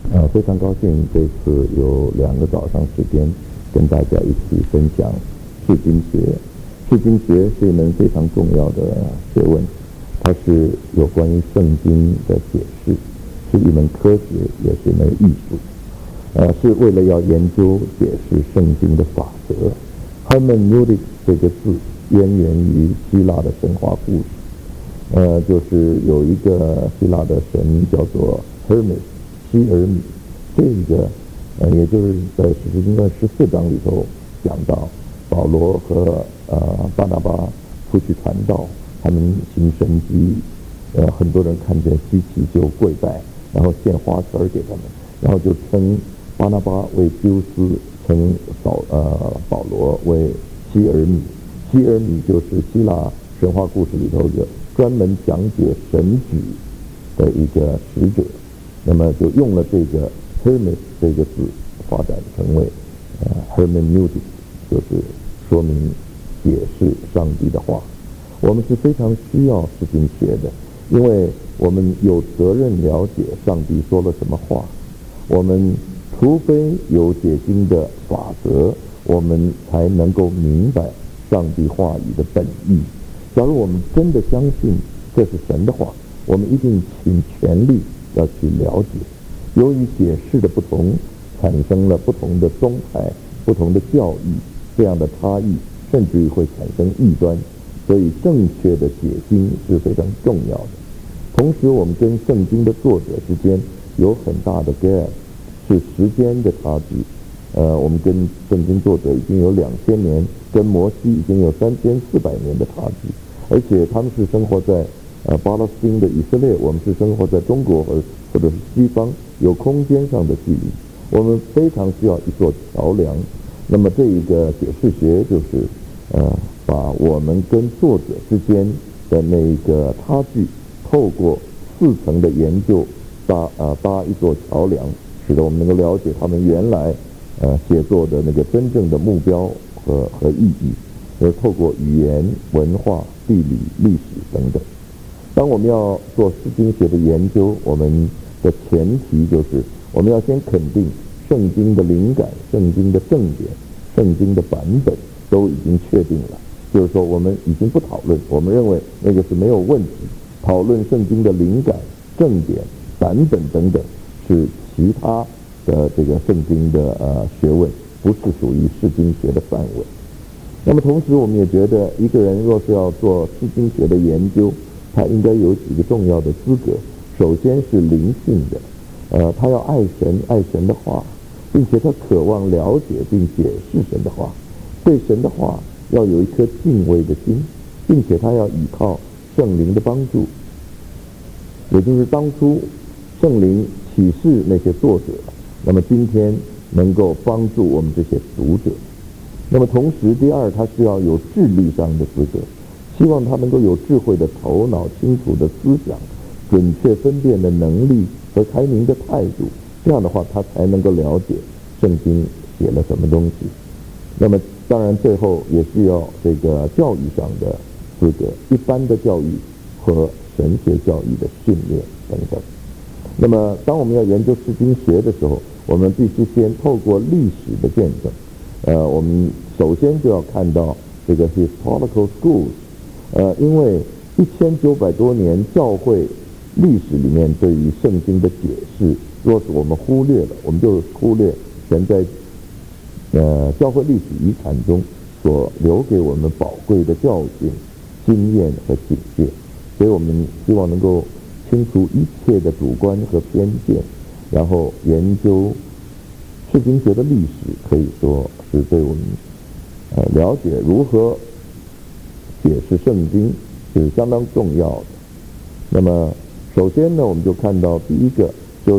非常高兴这次有2个早上时间跟大家一起分享释经学。释经学是一门非常重要的学问，它是有关于圣经的解释，是一门科学，也是一门艺术。是为了要研究解释圣经的法则。Hermeneutics 这个字渊源于希腊的神话故事，就是有一个希腊的神叫做 Hermes。希尔米，这个也就是在《使徒行传》14章里头讲到，保罗和巴拿巴出去传道，他们行神迹，很多人看见稀奇就跪拜，然后献花圈给他们，然后就称巴拿巴为丢斯，称保罗为希尔米。希尔米就是希腊神话故事里头的专门讲解神旨的一个使者。那么就用了这个 Hermes 这个字，发展成为Hermeneutics， 就是说明解释上帝的话。我们是非常需要释经学的，因为我们有责任了解上帝说了什么话。我们除非有解经的法则，我们才能够明白上帝话语的本意。假如我们真的相信这是神的话，我们一定尽全力要去了解。由于解释的不同，产生了不同的宗派、不同的教义，这样的差异甚至于会产生异端，所以正确的解经是非常重要的。同时我们跟圣经的作者之间有很大的 gap， 是时间的差距。我们跟圣经作者已经有2000年，跟摩西已经有3400年的差距，而且他们是生活在巴勒斯汀的以色列，我们是生活在中国或者是西方，有空间上的距离，我们非常需要一座桥梁。那么这一个解释学就是把我们跟作者之间的那个差距，透过4层的研究搭一座桥梁，使得我们能够了解他们原来写作的那个真正的目标和意义，透过语言、文化、地理、历史等等。当我们要做释经学的研究，我们的前提就是我们要先肯定圣经的灵感、圣经的正典、圣经的版本都已经确定了，就是说我们已经不讨论，我们认为那个是没有问题。讨论圣经的灵感、正典、版本等等是其他的这个圣经的学问，不是属于释经学的范围。那么同时我们也觉得，一个人若是要做释经学的研究，他应该有几个重要的资格。首先是灵性的，他要爱神，爱神的话，并且他渴望了解并解释神的话，对神的话要有一颗敬畏的心，并且他要依靠圣灵的帮助，也就是当初圣灵启示那些作者，那么今天能够帮助我们这些读者。那么同时第二，他需要有智力上的资格，希望他能够有智慧的头脑、清楚的思想、准确分辨的能力和开明的态度，这样的话他才能够了解圣经写了什么东西。那么当然最后也需要这个教育上的资格，一般的教育和神学教育的训练等等。那么当我们要研究释经学的时候，我们必须先透过历史的见证。我们首先就要看到这个 historical schools，因为1900多年教会历史里面对于圣经的解释，若是我们忽略了，我们就忽略神在教会历史遗产中所留给我们宝贵的教训、经验和警戒。所以我们希望能够清除一切的主观和偏见，然后研究释经学的历史，可以说是对我们了解如何解释圣经是相当重要的。那么首先呢，我们就看到第一个就是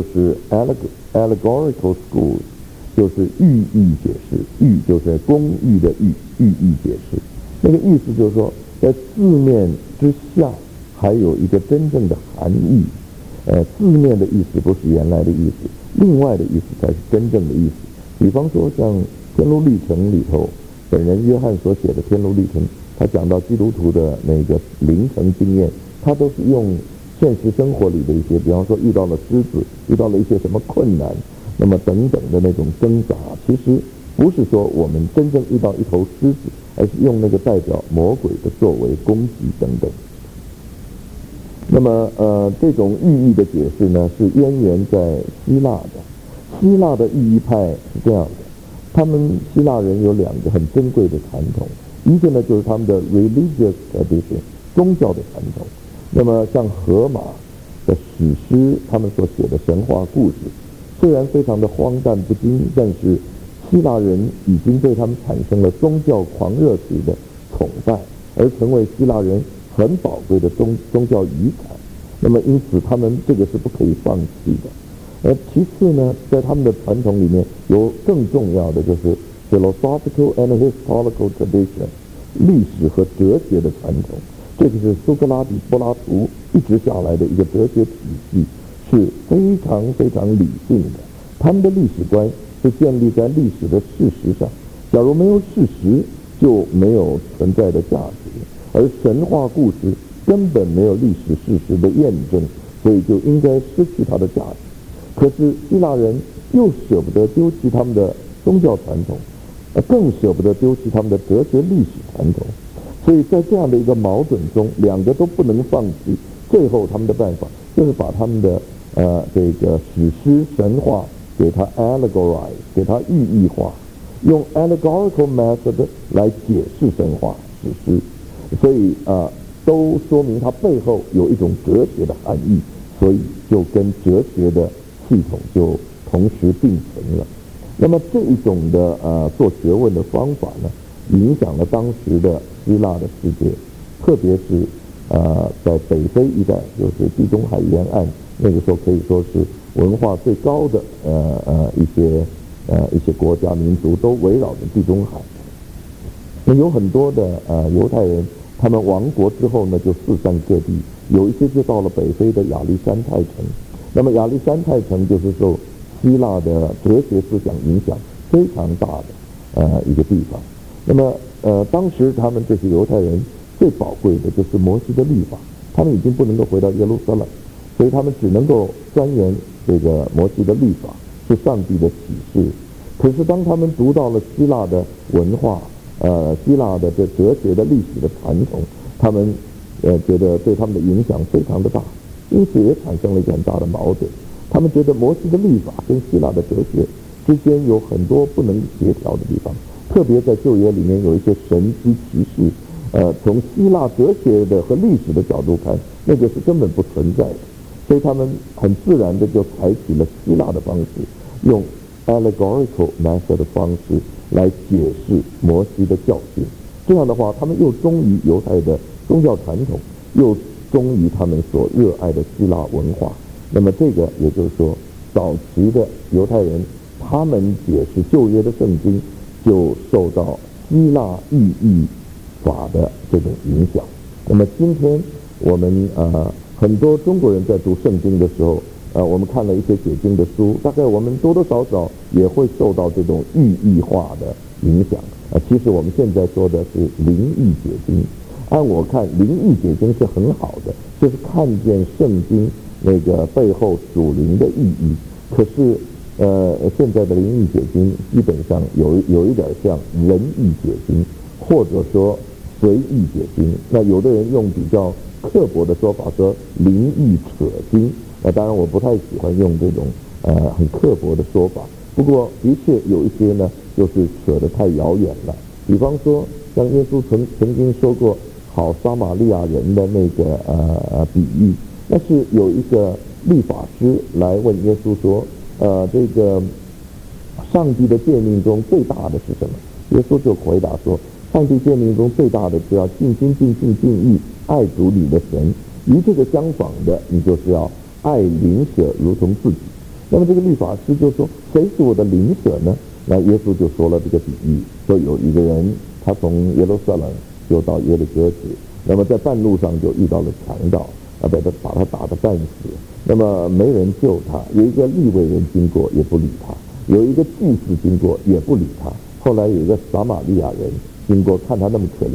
allegorical schools， 就是寓意解释。寓就是公寓的寓，寓意解释。那个意思就是说，在字面之下还有一个真正的含义。字面的意思不是原来的意思，另外的意思才是真正的意思。比方说像《天路历程》里头，本人约翰所写的《天路历程》，他讲到基督徒的那个灵程经验，他都是用现实生活里的一些，比方说遇到了狮子，遇到了一些什么困难，那么等等的那种挣扎，其实不是说我们真正遇到一头狮子，而是用那个代表魔鬼的作为攻击等等。那么这种寓意的解释呢，是渊源在希腊的。希腊的寓意派是这样的，他们希腊人有两个很珍贵的传统，一个呢就是他们的 religious tradition 宗教的传统。那么像荷马的史诗，他们所写的神话故事，虽然非常的荒诞不经，但是希腊人已经对他们产生了宗教狂热式的崇拜，而成为希腊人很宝贵的宗教遗产。那么因此他们这个是不可以放弃的。而其次呢，在他们的传统里面有更重要的就是 philosophical and historical tradition 历史和哲学的传统。这个是苏格拉底、柏拉图一直下来的一个哲学体系，是非常非常理性的。他们的历史观是建立在历史的事实上，假如没有事实，就没有存在的价值。而神话故事根本没有历史事实的验证，所以就应该失去它的价值。可是希腊人又舍不得丢弃他们的宗教传统，更舍不得丢弃他们的哲学历史传统。所以在这样的一个矛盾中，两个都不能放弃。最后他们的办法就是把他们的这个史诗神话给它 allegorize， 给它寓意化，用 allegorical method 来解释神话史诗。所以都说明它背后有一种哲学的含义，所以就跟哲学的系统就同时并存了。那么这一种的做学问的方法呢，影响了当时的希腊的世界，特别是在北非一带，就是地中海沿岸，那个时候可以说是文化最高的一些国家民族都围绕着地中海。那有很多的犹太人，他们亡国之后呢，就四散各地，有一些就到了北非的亚历山泰城。那么亚历山泰城就是受希腊的哲学思想影响非常大的一个地方。那么当时他们这些犹太人最宝贵的就是摩西的律法，他们已经不能够回到耶路撒冷，所以他们只能够钻研这个摩西的律法，是上帝的启示。可是当他们读到了希腊的文化，希腊的这哲学的历史的传统，他们觉得对他们的影响非常的大，因此也产生了一个很大的矛盾。他们觉得摩西的律法跟希腊的哲学之间有很多不能协调的地方，特别在旧约里面有一些神机骑士，从希腊哲学的和历史的角度看，那个是根本不存在的，所以他们很自然的就采取了希腊的方式，用 allegorical method 的方式来解释摩西的教训。这样的话，他们又忠于犹太的宗教传统，又忠于他们所热爱的希腊文化。那么这个也就是说，早期的犹太人他们解释旧约的圣经就受到希腊寓意法的这种影响。那么今天我们很多中国人在读圣经的时候，我们看了一些解经的书，大概我们多多少少也会受到这种寓意化的影响。其实我们现在说的是灵意解经，按我看灵意解经是很好的，就是看见圣经那个背后属灵的意义。可是现在的灵意解经基本上有一点像人意解经，或者说随意解经。那有的人用比较刻薄的说法说灵意扯经，当然我不太喜欢用这种很刻薄的说法。不过的确有一些呢，就是扯得太遥远了。比方说，像耶稣曾经说过好撒玛利亚人的那个比喻，那是有一个律法师来问耶稣说，这个上帝的诫命中最大的是什么？耶稣就回答说，上帝诫命中最大的是要尽心尽性尽意爱主你的神，与这个相仿的，你就是要爱邻舍如同自己。那么这个律法师就说，谁是我的邻舍呢？那耶稣就说了这个比喻，说有一个人，他从耶路撒冷就到耶利哥去，那么在半路上就遇到了强盗，把他打得半死，那么没人救他，有一个利未人经过也不理他，有一个祭司经过也不理他，后来有一个撒玛利亚人经过，看他那么可怜，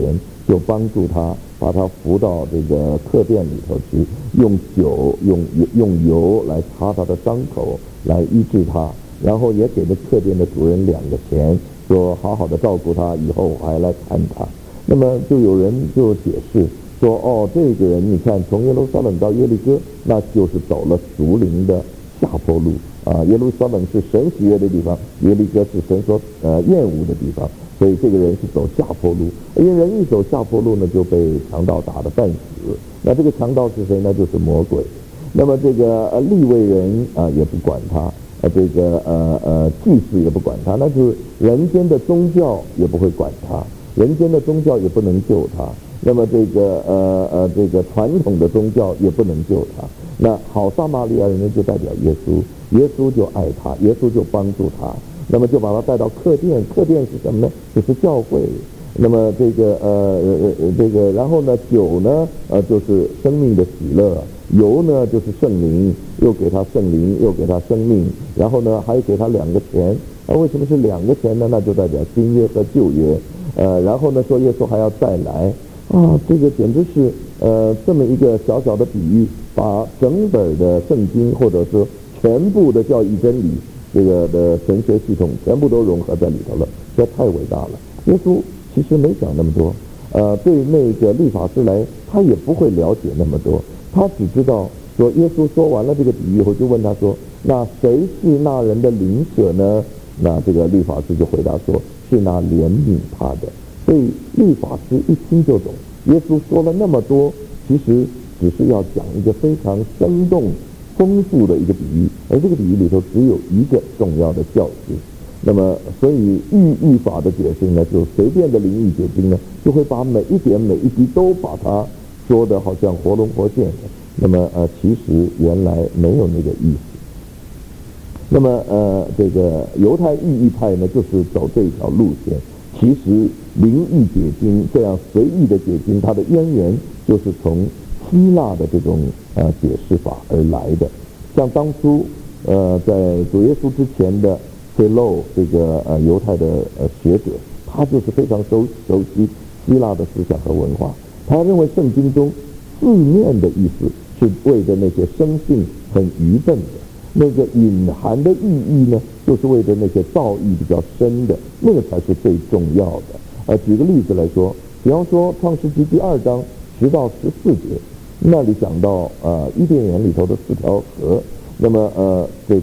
就帮助他把他扶到这个客店里头去，用酒用油来擦他的伤口，来医治他，然后也给这客店的主人2个钱，说好好的照顾他，以后还来看他。那么就有人就解释说，哦，这个人你看从耶路撒冷到耶利哥，那就是走了属灵的下坡路啊。耶路撒冷是神喜悦的地方，耶利哥是神所厌恶的地方，所以这个人是走下坡路。因为人一走下坡路呢，就被强盗打得半死。那这个强盗是谁呢？就是魔鬼。那么这个利未人也不管他，这个祭司也不管他，那就是人间的宗教也不会管他。人间的宗教也不能救他，那么这个传统的宗教也不能救他。那好撒玛利亚人呢，就代表耶稣，耶稣就爱他，耶稣就帮助他，那么就把他带到客店，客店是什么呢？就是教会。那么这个然后呢，酒呢就是生命的喜乐，油呢就是圣灵，又给他圣灵，又给他生命，然后呢还给他2个钱。为什么是2个钱呢？那就代表新约和旧约。然后呢，说耶稣还要再来啊，这个简直是这么一个小小的比喻，把整本的圣经或者说全部的教义真理这个的神学系统全部都融合在里头了，这太伟大了。耶稣其实没想那么多，对那个律法师来，他也不会了解那么多，他只知道说耶稣说完了这个比喻后，就问他说：“那谁是那人的邻舍呢？”那这个律法师就回答说：“是那怜悯他的。”所以律法师一听就懂，耶稣说了那么多，其实只是要讲一个非常生动、丰富的一个比喻，而这个比喻里头只有一个重要的教训。那么，所以律法的解释呢，就随便的灵意解经呢，就会把每一点每一滴都把它说的好像活龙活现的。那么其实原来没有那个意思。那么这个犹太寓意派呢，就是走这一条路线。其实灵意解经这样随意的解经，它的渊源就是从希腊的这种解释法而来的。像当初在主耶稣之前的菲漏这个犹太的学者，他就是非常熟悉希腊的思想和文化。他认为圣经中字面的意思是为着那些生性很愚笨的。那个隐含的寓意呢，就是为着那些造诣比较深的，那个才是最重要的。举个例子来说，比方说《创世纪》第2章10到14节，那里讲到伊甸园里头的4条河，那么那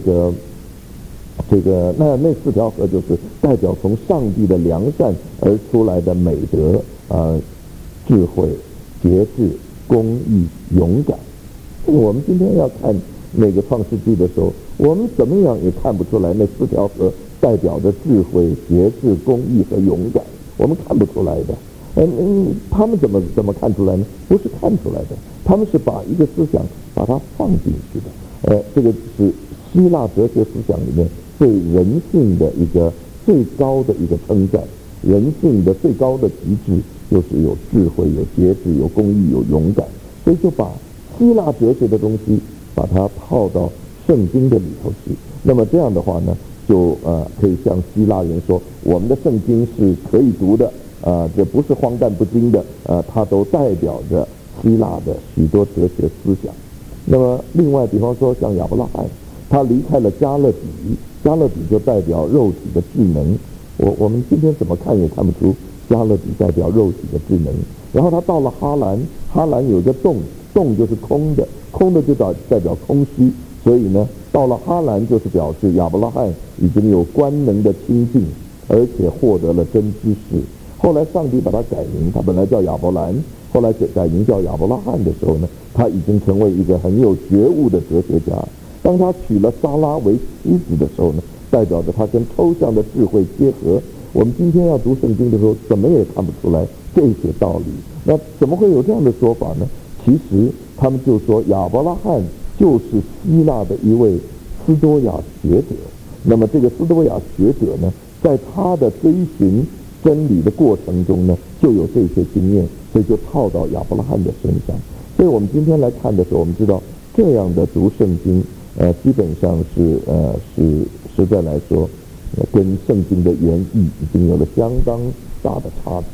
4条河就是代表从上帝的良善而出来的美德智慧、节制、公义、勇敢。我们今天要看那个创世纪的时候，我们怎么样也看不出来那4条河代表着智慧、节制、公义和勇敢，我们看不出来的。他们怎么看出来呢？不是看出来的，他们是把一个思想把它放进去的。这个是希腊哲学思想里面对人性的一个最高的一个称赞。人性的最高的极致就是有智慧、有节制、有公义、有勇敢，所以就把希腊哲学的东西把它套到圣经的里头去。那么这样的话呢，就可以向希腊人说，我们的圣经是可以读的，这不是荒诞不经的，它都代表着希腊的许多哲学思想。那么另外，比方说像亚伯拉罕，他离开了加勒底，加勒底就代表肉体的智能。我们今天怎么看也看不出加勒底代表肉体的智能。然后他到了哈兰，哈兰有一个洞，洞就是空的，空的就代表空虚。所以呢，到了哈兰就是表示亚伯拉罕已经有官能的亲近，而且获得了真知识。后来上帝把他改名，他本来叫亚伯兰，后来改名叫亚伯拉罕的时候呢，他已经成为一个很有觉悟的哲学家。当他娶了撒拉为妻子的时候呢，代表着他跟抽象的智慧结合。我们今天要读圣经的时候，怎么也看不出来这些道理。那怎么会有这样的说法呢？其实他们就说亚伯拉罕就是希腊的一位斯多亚学者。那么这个斯多亚学者呢，在他的追寻真理的过程中呢，就有这些经验，所以就套到亚伯拉罕的身上。所以我们今天来看的时候，我们知道这样的读圣经，基本上是实在来说，跟圣经的原意已经有了相当大的差距。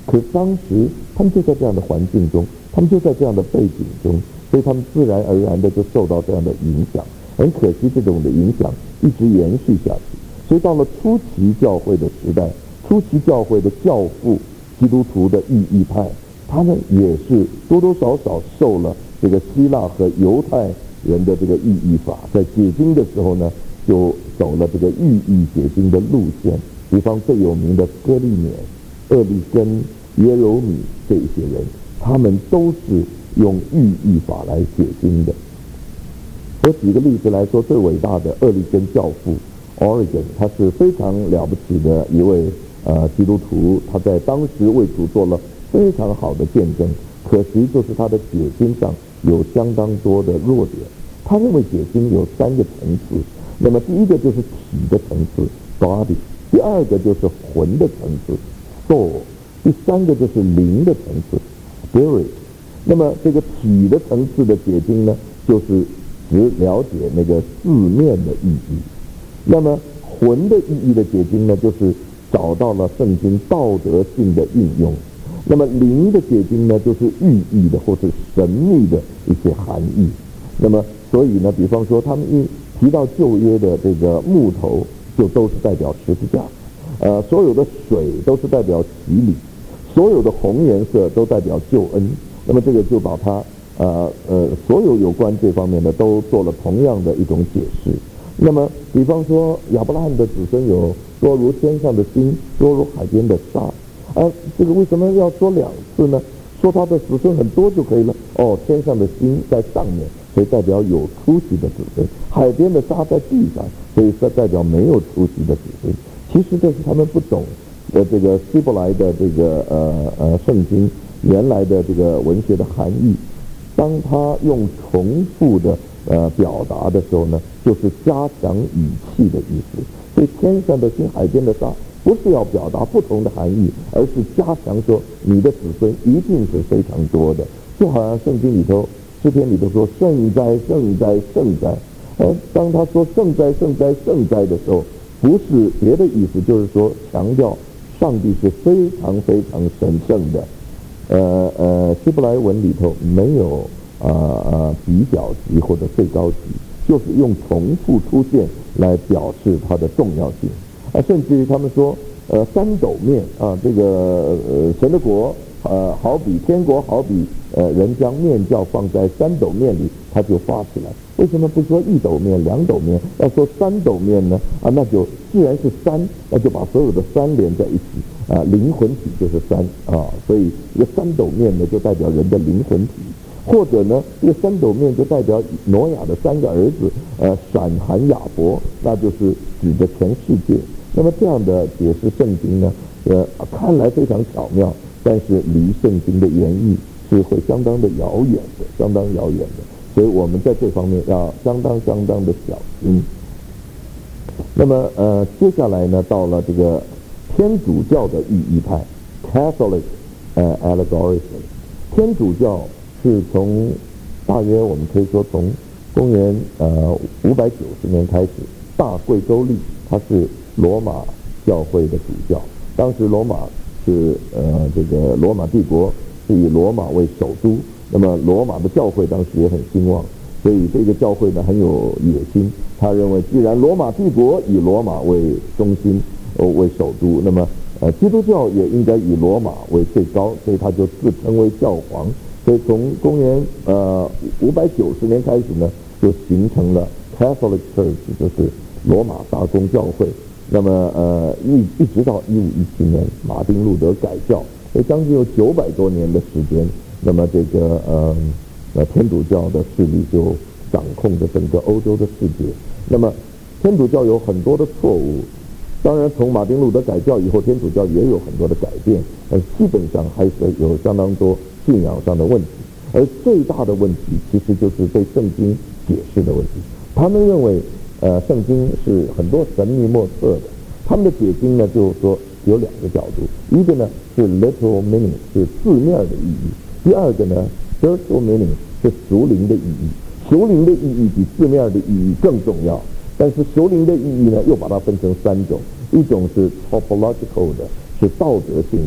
可当时他们就在这样的环境中，他们就在这样的背景中，所以他们自然而然的就受到这样的影响。很可惜，这种的影响一直延续下去。所以到了初期教会的时代，初期教会的教父基督徒的寓意派，他们也是多多少少受了这个希腊和犹太人的这个寓意法，在解经的时候呢，就走了这个寓意解经的路线。比方最有名的哥利勉、厄利根、耶柔米这一些人，他们都是用寓意法来解经的。我举个例子来说，最伟大的厄利根教父 Origen， 他是非常了不起的一位基督徒，他在当时为主做了非常好的见证。可惜就是他的解经上有相当多的弱点。他认为解经有3个层次，那么第一个就是体的层次 body， 第二个就是魂的层次 soul， 第三个就是灵的层次 spirit。那么这个体的层次的解经呢，就是只了解那个字面的意义。那么魂的意义的解经呢，就是找到了圣经道德性的运用。那么灵的解经呢，就是寓意的或是神秘的一些含义。那么所以呢，比方说他们一提到旧约的这个木头，就都是代表十字架，所有的水都是代表洗礼，所有的红颜色都代表救恩。那么这个就把它所有有关这方面的都做了同样的一种解释。那么比方说亚伯拉罕的子孙有多如天上的星，多如海边的沙，这个为什么要说2次呢？说他的子孙很多就可以了。天上的星在上面，所以代表有出息的子孙；海边的沙在地上，所以代表没有出息的子孙。其实这是他们不懂这个希伯来的这个圣经原来的这个文学的含义。当他用重复的表达的时候呢，就是加强语气的意思。所以天上的星、海边的沙不是要表达不同的含义，而是加强说你的子孙一定是非常多的。就好像圣经里头诗篇里头说圣哉圣哉圣哉，当他说圣哉圣哉圣哉的时候，不是别的意思，就是说强调上帝是非常非常神圣的。希伯来文里头没有比较级或者最高级，就是用重复出现来表示它的重要性。甚至于他们说三斗面这个神的国好比天国，好比人将面酵放在3斗面里，它就发起来。为什么不说1斗面、2斗面，要说3斗面呢？那就既然是3，那就把所有的3连在一起灵魂体就是3所以一个3斗面呢，就代表人的灵魂体。或者呢，这个3斗面就代表挪亚的3个儿子闪、含、亚伯，那就是指着全世界。那么这样的解释圣经呢，看来非常巧妙，但是离圣经的原意是会相当的遥远的，相当遥远的。所以我们在这方面要相当的小心。那么接下来呢，到了这个天主教的寓意派 Catholic Allegorism。天主教是从大约我们可以说从公元590年开始，大贵州立它是罗马教会的主教。当时罗马是这个罗马帝国是以罗马为首都，那么罗马的教会当时也很兴旺，所以这个教会呢很有野心。他认为既然罗马帝国以罗马为中心为首都，那么基督教也应该以罗马为最高，所以他就自称为教皇。所以从公元590年开始呢，就形成了 Catholic Church， 就是罗马大公教会。那么一直到1517年马丁路德改教，所以将近有900多年的时间，那么这个天主教的势力就掌控着整个欧洲的世界。那么天主教有很多的错误，当然从马丁路德改教以后，天主教也有很多的改变，但基本上还是有相当多信仰上的问题。而最大的问题其实就是对圣经解释的问题。他们认为圣经是很多神秘莫测的，他们的解经呢，就是说有2个角度，一个呢是 literal meaning， 是字面的意义；第二个呢 spiritual meaning， 是属灵的意义。属灵的意义比字面的意义更重要，但是属灵的意义呢，又把它分成3种，一种是 topological 的，是道德性的，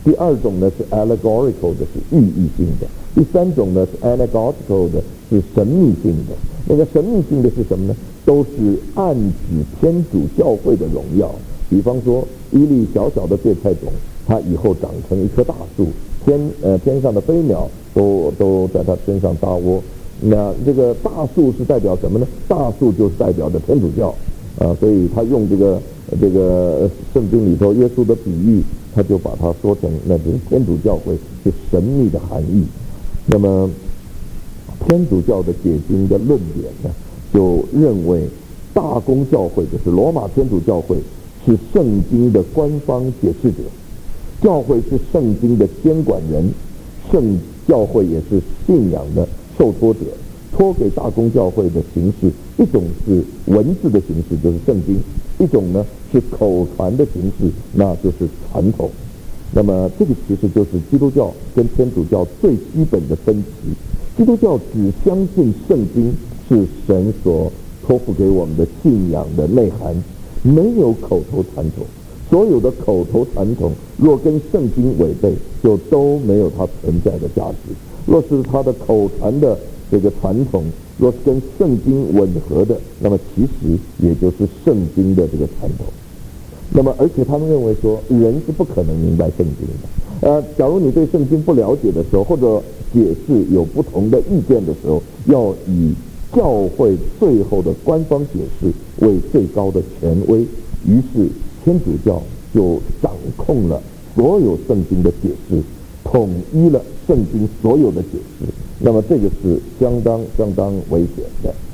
第二种呢是 allegorical 的，是寓意性的。第三种呢是 anagogical 的，是神秘性的。那个神秘性的是什么呢？都是暗指天主教会的荣耀。比方说，一粒小小的芥菜种，它以后长成一棵大树，天上的飞鸟都在它身上搭窝。那这个大树是代表什么呢？大树就是代表着天主教所以他用这个圣经里头耶稣的比喻，他就把它说成那是天主教会是神秘的含义。那么天主教的解经的论点呢，就认为大公教会就是罗马天主教会是圣经的官方解释者，教会是圣经的监管人，教会也是信仰的受托者。托给大公教会的形式，一种是文字的形式，就是圣经；一种呢是口传的形式，那就是传统。那么这个其实就是基督教跟天主教最基本的分歧。基督教只相信圣经是神所托付给我们的信仰的内涵，没有口头传统。所有的口头传统若跟圣经违背，就都没有它存在的价值。若是它的口传的这个传统若是跟圣经吻合的，那么其实也就是圣经的这个传统。那么而且他们认为说，人是不可能明白圣经的。假如你对圣经不了解的时候，或者解释有不同的意见的时候，要以教会最后的官方解释为最高的权威。于是天主教就掌控了所有圣经的解释，统一了圣经所有的解释。那么这个是相当危险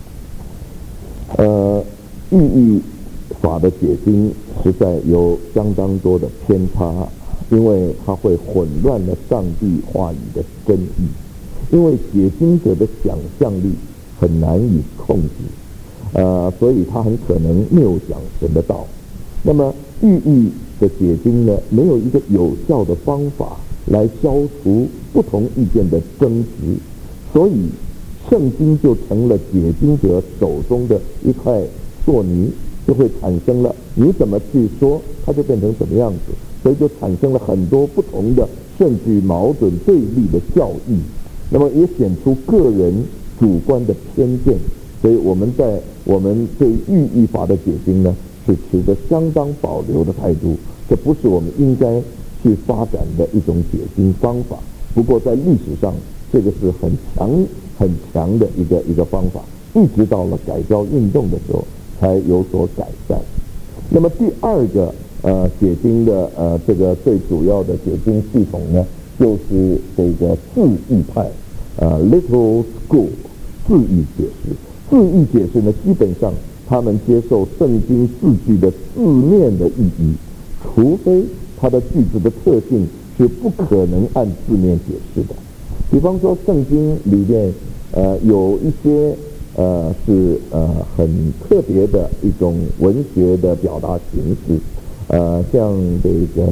的。寓意法的解经实在有相当多的偏差，因为它会混乱了上帝话语的真意，因为解经者的想象力很难以控制，所以他很可能谬想神的道。那么寓意的解经呢，没有一个有效的方法来消除不同意见的争执，所以圣经就成了解经者手中的一块塑泥，就会产生了你怎么去说，它就变成什么样子，所以就产生了很多不同的甚至矛盾对立的教义，那么也显出个人主观的偏见。所以我们对寓意法的解经呢，是持着相当保留的态度，这不是我们应该去发展的一种解经方法。不过在历史上，这个是很强的一个方法，一直到了改教运动的时候才有所改善。那么第二个解经的这个最主要的解经系统呢，就是这个字义派Little School 字义解释。字义解释呢，基本上他们接受圣经字句的字面的意义，除非它的句子的特性是不可能按字面解释的。比方说圣经里面有一些是很特别的一种文学的表达形式，像这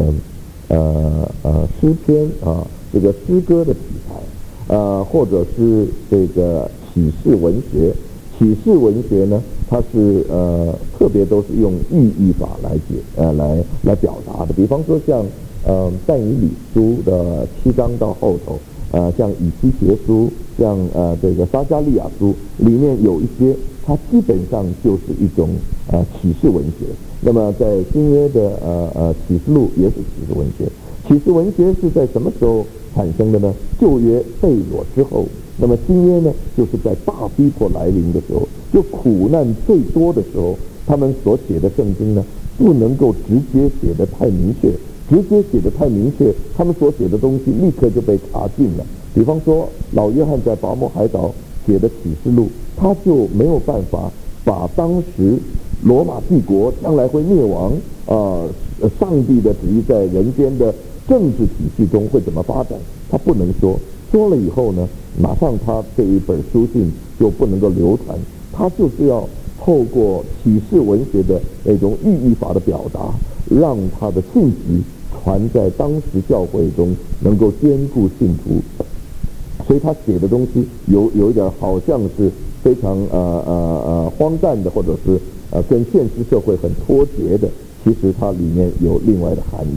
个诗篇这个诗歌的题材，或者是这个启示文学。启示文学呢，它是特别都是用寓意法来表达的。比方说像但以理书的7章到后头，像以西结书，像这个撒迦利亚书里面有一些，它基本上就是一种启示文学。那么在新约的启示录也是启示文学。启示文学是在什么时候产生的呢？旧约被掳之后。那么新约呢，就是在大逼迫来临的时候，就苦难最多的时候，他们所写的圣经呢，不能够直接写得太明确，直接写得太明确，他们所写的东西立刻就被查禁了。比方说老约翰在拔摩海岛写的启示录，他就没有办法把当时罗马帝国将来会灭亡上帝的旨意在人间的政治体系中会怎么发展，他不能说了以后呢，马上他这一本书信就不能够流传，他就是要透过启示文学的那种寓意法的表达，让他的信息传在当时教会中，能够兼顾信徒。所以他写的东西有一点好像是非常荒诞的，或者是跟现实社会很脱节的，其实它里面有另外的含义。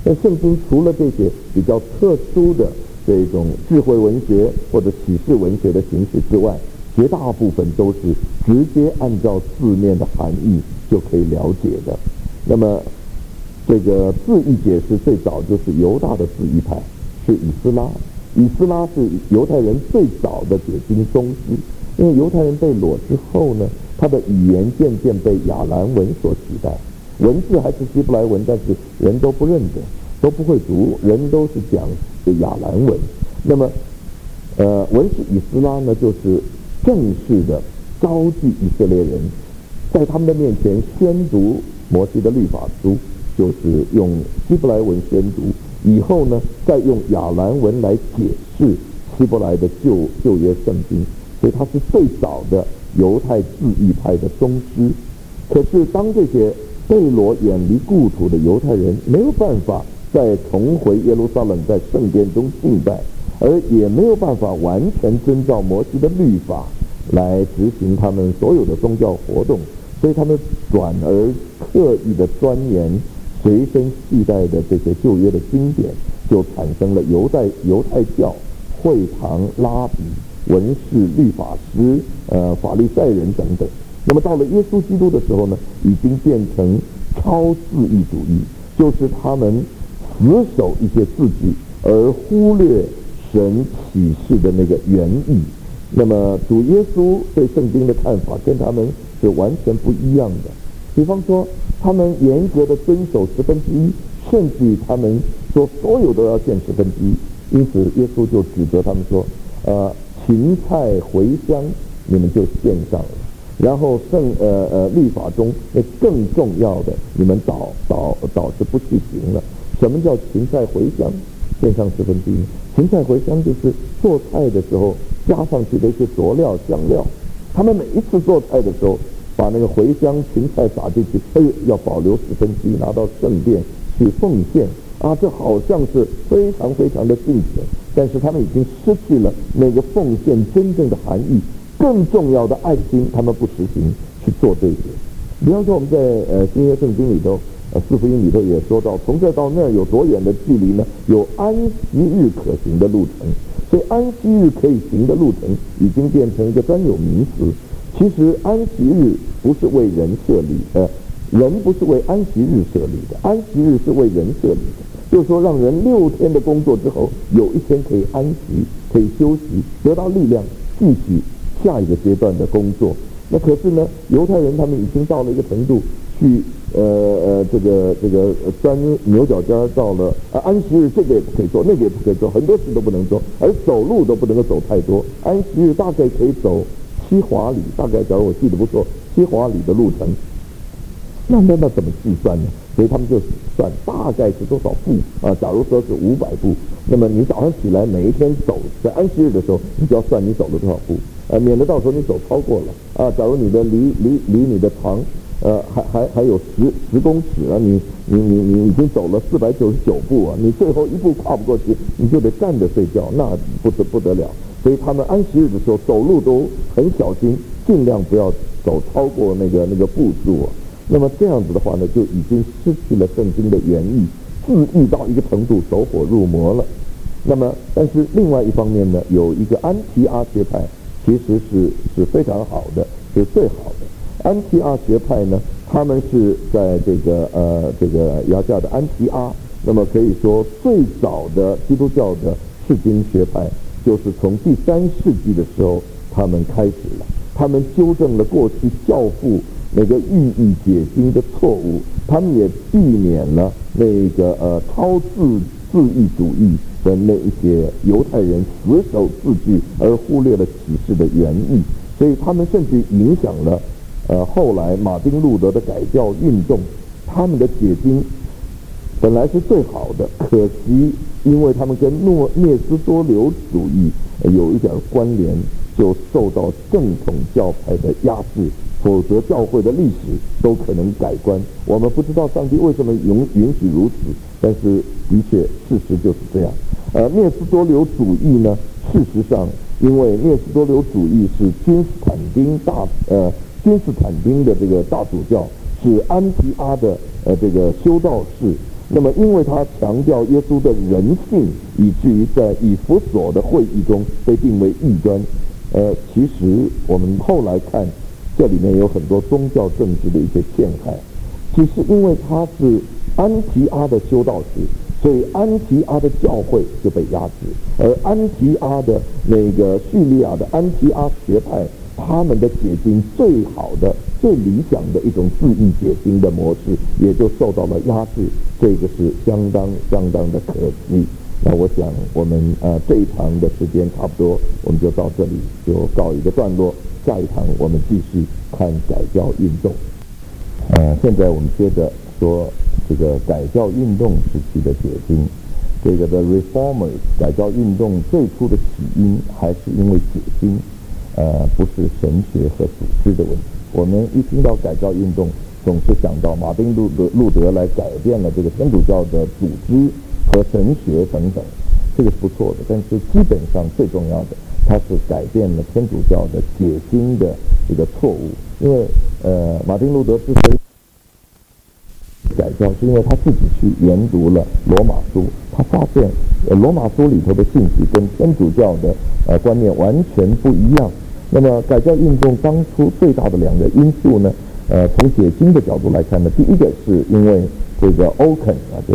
那圣经除了这些比较特殊的这种智慧文学或者启示文学的形式之外，绝大部分都是直接按照字面的含义就可以了解的。那么这个字义解释最早就是犹大的字义派，是以斯拉。以斯拉是犹太人最早的解经宗师，因为犹太人被掳之后呢，他的语言渐渐被亚兰文所取代，文字还是希伯来文，但是人都不认得，都不会读，人都是讲亚兰文。那么文士以斯拉呢，就是正式的召集以色列人，在他们的面前宣读摩西的律法书，就是用希伯来文宣读，以后呢再用亚兰文来解释希伯来的旧约圣经，所以他是最早的犹太字义派的宗师。可是当这些被掳远离故土的犹太人没有办法再重回耶路撒冷在圣殿中敬拜，而也没有办法完全遵照摩西的律法来执行他们所有的宗教活动，所以他们转而刻意的钻研随身携带的这些旧约的经典，就产生了犹太教、会堂、拉比、文士、律法师、法利赛人等等。那么到了耶稣基督的时候呢，已经变成超字义主义，就是他们死守一些字句，而忽略神启示的那个原意。那么主耶稣对圣经的看法跟他们是完全不一样的。比方说，他们严格的遵守1/10，甚至他们说所有都要献1/10。因此耶稣就指责他们说，芹菜茴香你们就献上了，然后律法中那更重要的你们倒是不去行了。什么叫芹菜茴香献上1/10？芹菜茴香就是做菜的时候加上去的一些佐料香料。他们每一次做菜的时候，把那个茴香、芹菜撒进去，要保留1/10，拿到圣殿去奉献啊！这好像是非常非常的敬虔，但是他们已经失去了那个奉献真正的含义。更重要的爱心，他们不实行去做这些。比方说，我们在新约圣经里头，四福音里头也说到，从这到那儿有多远的距离呢？有安息日可行的路程。所以安息日可以行的路程已经变成一个专有名词。其实安息日不是为人设立，人不是为安息日设立的，安息日是为人设立的。就是说，让人6天的工作之后，有1天可以安息，可以休息，得到力量，继续下一个阶段的工作。那可是呢，犹太人他们已经到了一个程度，去这个钻牛角尖，到了安息日这个也不可以做，那个也不可以做，很多事都不能做，而走路都不能够走太多。安息日大概可以走7华里，大概假如我记得不错，7华里的路程。那怎么计算呢？所以他们就算大概是多少步啊？假如说是500步，那么你早上起来每一天走，在安息日的时候，你就要算你走了多少步，免得到时候你走超过了啊。假如你的离你的床还有10公尺啊，你已经走了499步啊，你最后一步跨不过去，你就得站着睡觉，那不得了。所以他们安息日的时候走路都很小心，尽量不要走超过那个步数啊。那么这样子的话呢，就已经失去了圣经的原意，字义到一个程度走火入魔了。那么但是另外一方面呢，有一个安提阿学派，其实是非常好的，是最好的。安提阿学派呢，他们是在这个亚细亚的安提阿，那么可以说最早的基督教的释经学派，就是从第3世纪的时候他们开始了，他们纠正了过去教父那个寓意解经的错误，他们也避免了那个超字义主义的那一些犹太人死守字句而忽略了启示的原意，所以他们甚至影响了后来马丁路德的改教运动。他们的解经本来是最好的，可惜因为他们跟聂斯多流主义有一点关联，就受到正统教派的压制，否则教会的历史都可能改观。我们不知道上帝为什么允许如此，但是的确事实就是这样。聂斯多流主义呢，事实上因为聂斯多流主义是君士坦丁的这个大主教，是安提阿的这个修道士。 那么，因为他强调耶稣的人性，以至于在以弗所的会议中被定为异端。其实我们后来看，这里面有很多宗教政治的一些陷害。其实因为他是安提阿的修道士，所以安提阿的教会就被压制，而安提阿的那个叙利亚的安提阿学派，他们的解经最好的、最理想的一种自意解经的模式，也就受到了压制。这个是相当的可惜。那我想我们这一堂的时间差不多，我们就到这里就告一个段落。下一堂我们继续看改教运动。现在我们接着说这个改教运动时期的解经。这个的 Reformers 改教运动最初的起因还是因为解经，不是神学和组织的问题。我们一听到改教运动，总是想到马丁路德来改变了这个天主教的组织和神学等等，这个是不错的。但是基本上最重要的，它是改变了天主教的解经的这个错误。因为马丁路德之所以改教，是因为他自己去研读了罗马书，他发现罗马书里头的信息跟天主教的观念完全不一样。那么改教运动当初最大的两个因素呢，从解经的角度来看呢，第一个是因为这个 Ockham 就是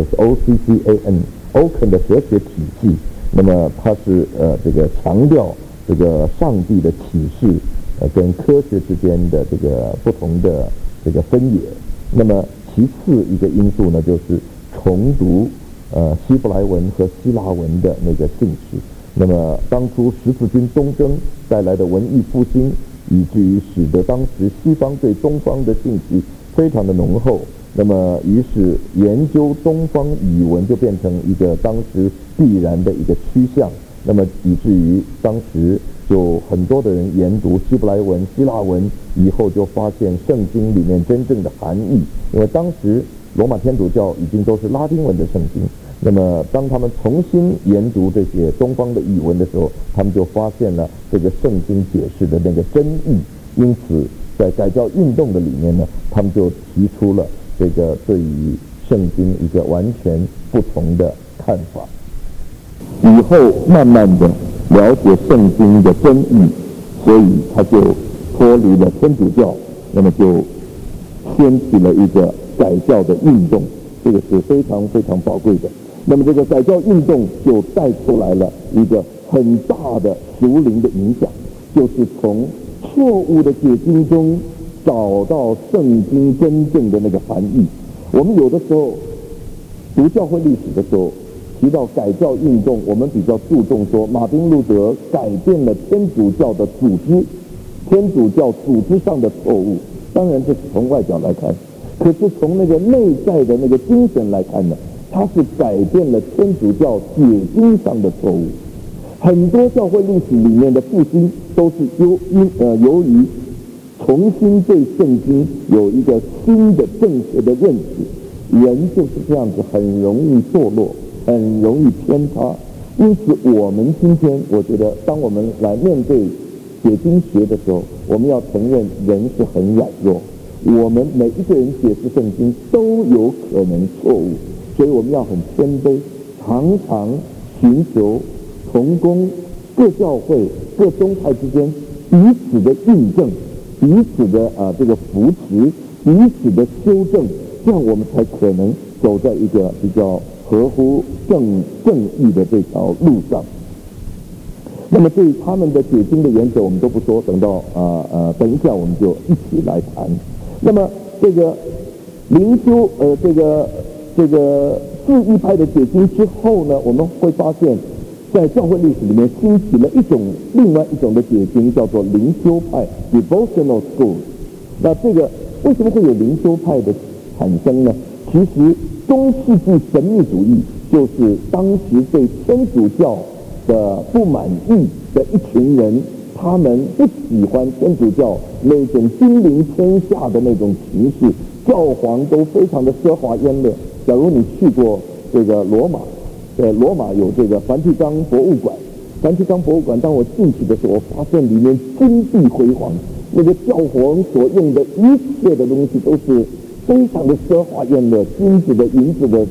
Ockham 的哲学体系，那么它是这个强调这个上帝的启示跟科学之间的这个不同的这个分野。那么其次一个因素呢，就是重读希伯来文和希腊文的那个兴趣。那么当初十字军东征带来的文艺复兴，以至于使得当时西方对东方的兴趣非常的浓厚。那么于是研究东方语文就变成一个当时必然的一个趋向。那么以至于当时就很多的人研读希伯来文、希腊文以后，就发现圣经里面真正的含义。因为当时罗马天主教已经都是拉丁文的圣经，那么当他们重新研读这些东方的语文的时候，他们就发现了这个圣经解释的那个真意。因此在改教运动的里面呢，他们就提出了这个对于圣经一个完全不同的看法。以后慢慢的了解圣经的真意，所以他就脱离了天主教，那么就掀起了一个改教的运动，这个是非常非常宝贵的。那么这个改教运动就带出来了一个很大的属灵的影响，就是从错误的解经中找到圣经真正的那个含义。我们有的时候读教会历史的时候，提到改教运动，我们比较注重说马丁路德改变了天主教的组织，天主教组织上的错误。当然这是从外表来看，可是从那个内在的那个精神来看呢，它是改变了天主教解经上的错误。很多教会历史里面的复兴都是由于重新对圣经有一个新的正确的认识。人就是这样子，很容易堕落，很容易偏差。因此我们今天我觉得，当我们来面对解经学的时候，我们要承认人是很软弱，我们每一个人解释圣经都有可能错误，所以我们要很谦卑，常常寻求同工各教会各宗派之间彼此的印证，彼此的这个扶持，彼此的修正，这样我们才可能走在一个比较合乎正义的这条路上。那么对于他们的解经的原则我们都不说，等到等一下我们就一起来谈。那么这个灵修这个自义派的解经之后呢，我们会发现在教会历史里面兴起了另外一种的解经，叫做灵修派 （devotional school）。那这个为什么会有灵修派的产生呢？其实中世纪神秘主义就是当时对天主教的不满意的一群人，他们不喜欢天主教那种君临天下的那种形式，教皇都非常的奢华宴乐。假如你去过这个罗马，罗马有这个梵蒂冈博物馆。梵蒂冈博物馆当我进去的时候，我发现里面金碧辉煌，那个教皇所用的一切的东西都是非常的奢华宴乐，金子的、银子的、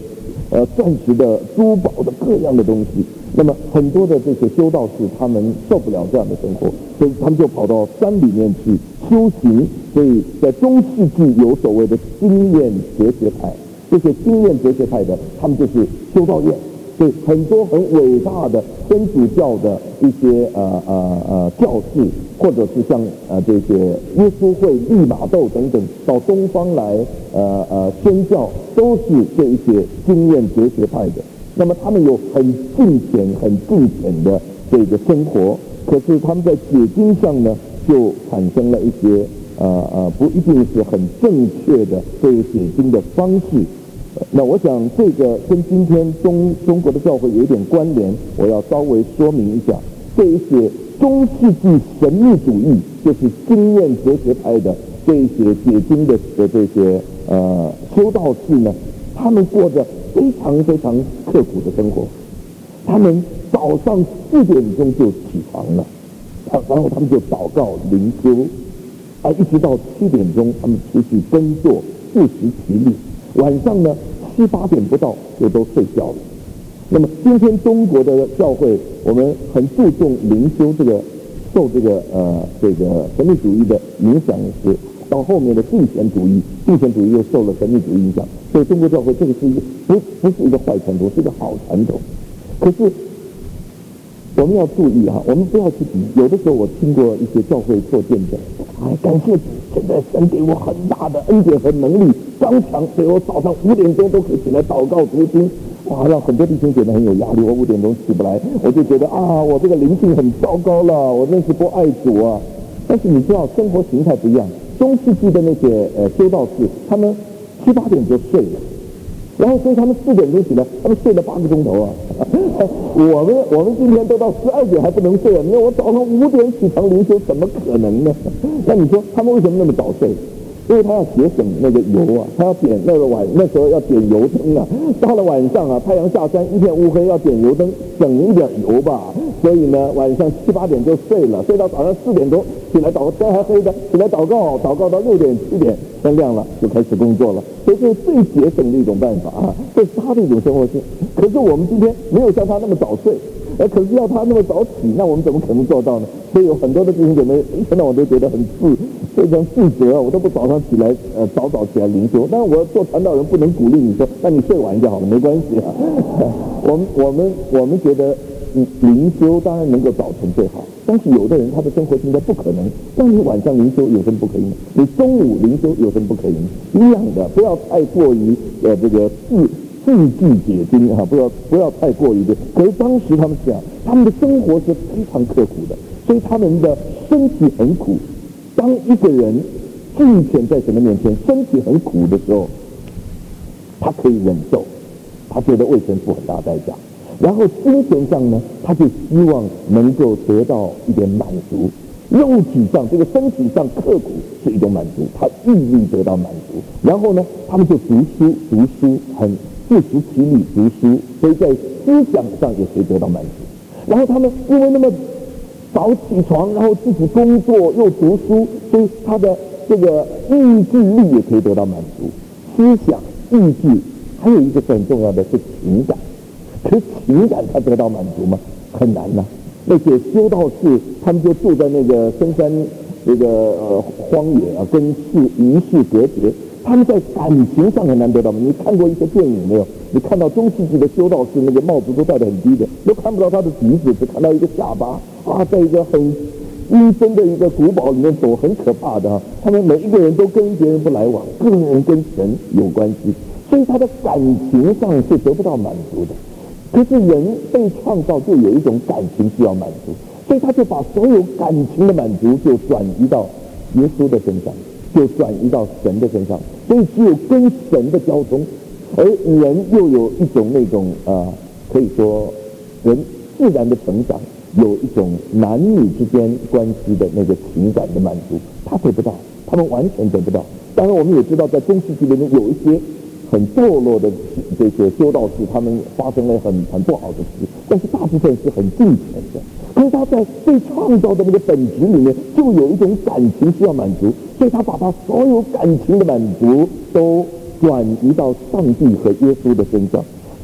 钻石的、珠宝的各样的东西。那么很多的这些修道士，他们受不了这样的生活，所以他们就跑到山里面去修行。所以在中世纪有所谓的经验哲学派，这些经验哲学派的，他们就是修道院。所以很多很伟大的天主教的一些教士，或者是像这些耶稣会、利玛窦等等到东方来宣教，都是这一些经验哲学派的。那么他们有很尽浅的这个生活，可是他们在解经上呢，就产生了一些不一定是很正确的这个解经的方式。那我想这个跟今天中国的教会有一点关联，我要稍微说明一下。这一些中世纪神秘主义，就是经验哲学派的这一些解经的这些修道士呢，他们过着非常非常刻苦的生活。他们早上4点钟就起床了，然后他们就祷告灵修，一直到7点钟，他们持续耕作，不时其力。晚上呢7、8点不到就都睡觉了。那么今天中国的教会，我们很注重灵修，受这个神秘主义的影响是到后面的敬虔主义又受了神秘主义影响，所以中国教会这个是一个不是一个坏传统，是一个好传统。可是我们要注意我们不要去比。有的时候我听过一些教会做见证，感谢现在神给我很大的恩典和能力，刚强，所以我早上5点钟都可以起来祷告读经，让很多弟兄觉得很有压力。我5点钟起不来，我就觉得我这个灵性很糟糕了，我真是不爱主啊。但是你知道生活形态不一样，中世纪的那些修道士，他们7、8点就睡了。然后所以他们4点钟起来，他们睡了8个钟头啊。我们今天都到12点还不能睡啊！你看我早上5点起床灵修，怎么可能呢？那你说他们为什么那么早睡？因为他要节省那个油他要点那时候要点油灯到了晚上太阳下山一片乌黑，要点油灯省一点油吧。所以呢晚上7、8点就睡了，睡到早上4点钟起来祷告，天还黑的起来祷告到6点7点天亮了就开始工作了。所以这是最节省的一种办法这是他的一种生活性。可是我们今天没有像他那么早睡，可是要他那么早起，那我们怎么可能做到呢？所以有很多的弟兄姐妹一天到晚都觉得非常自责我都不早上起来早起来灵修。但是我做传道人不能鼓励你说，那你睡晚一点好了，没关系我们觉得灵修当然能够早晨最好，但是有的人他的生活现在不可能。那你晚上灵修有什么不可以呢？你中午灵修有什么不可以呢？一样的，不要太过于这个字句解经不要太过于的。可是当时他们是他们的生活是非常刻苦的，所以他们的身体很苦。当一个人敬虔在神的面前，身体很苦的时候，他可以忍受，他觉得为神付很大代价。然后精神上呢，他就希望能够得到一点满足。肉体上，这个身体上刻苦是一种满足，他毅力得到满足。然后呢，他们就读书，很不时其力读书，所以在思想上也可以得到满足。然后他们因为那么早起床，然后自己工作又读书，所以他的这个意志力也可以得到满足。思想、意志，还有一个很重要的是情感。可是情感他得到满足吗？很难那些修道士，他们就住在那个深山这个荒野跟与世隔绝。他们在感情上很难得到吗？你看过一些电影没有？你看到中世纪的修道士，那个帽子都戴得很低的，都看不到他的鼻子，只看到一个下巴在一个很阴森的一个古堡里面走，很可怕的他们每一个人都跟别人不来往，个人跟神有关系，所以他的感情上是得不到满足的。可是人被创造就有一种感情需要满足，所以他就把所有感情的满足就转移到耶稣的身上，就转移到神的身上。所以只有跟神的交通，而人又有一种那种可以说人自然的成长，有一种男女之间关系的那个情感的满足，他得不到，他们完全得不到。当然我们也知道在中世纪里面有一些很堕落的这些修道士，他们发生了很不好的事，但是大部分是很敬虔的。可是他在被创造的那个本质里面，就有一种感情需要满足，所以他把他所有感情的满足都转移到上帝和耶稣的身上。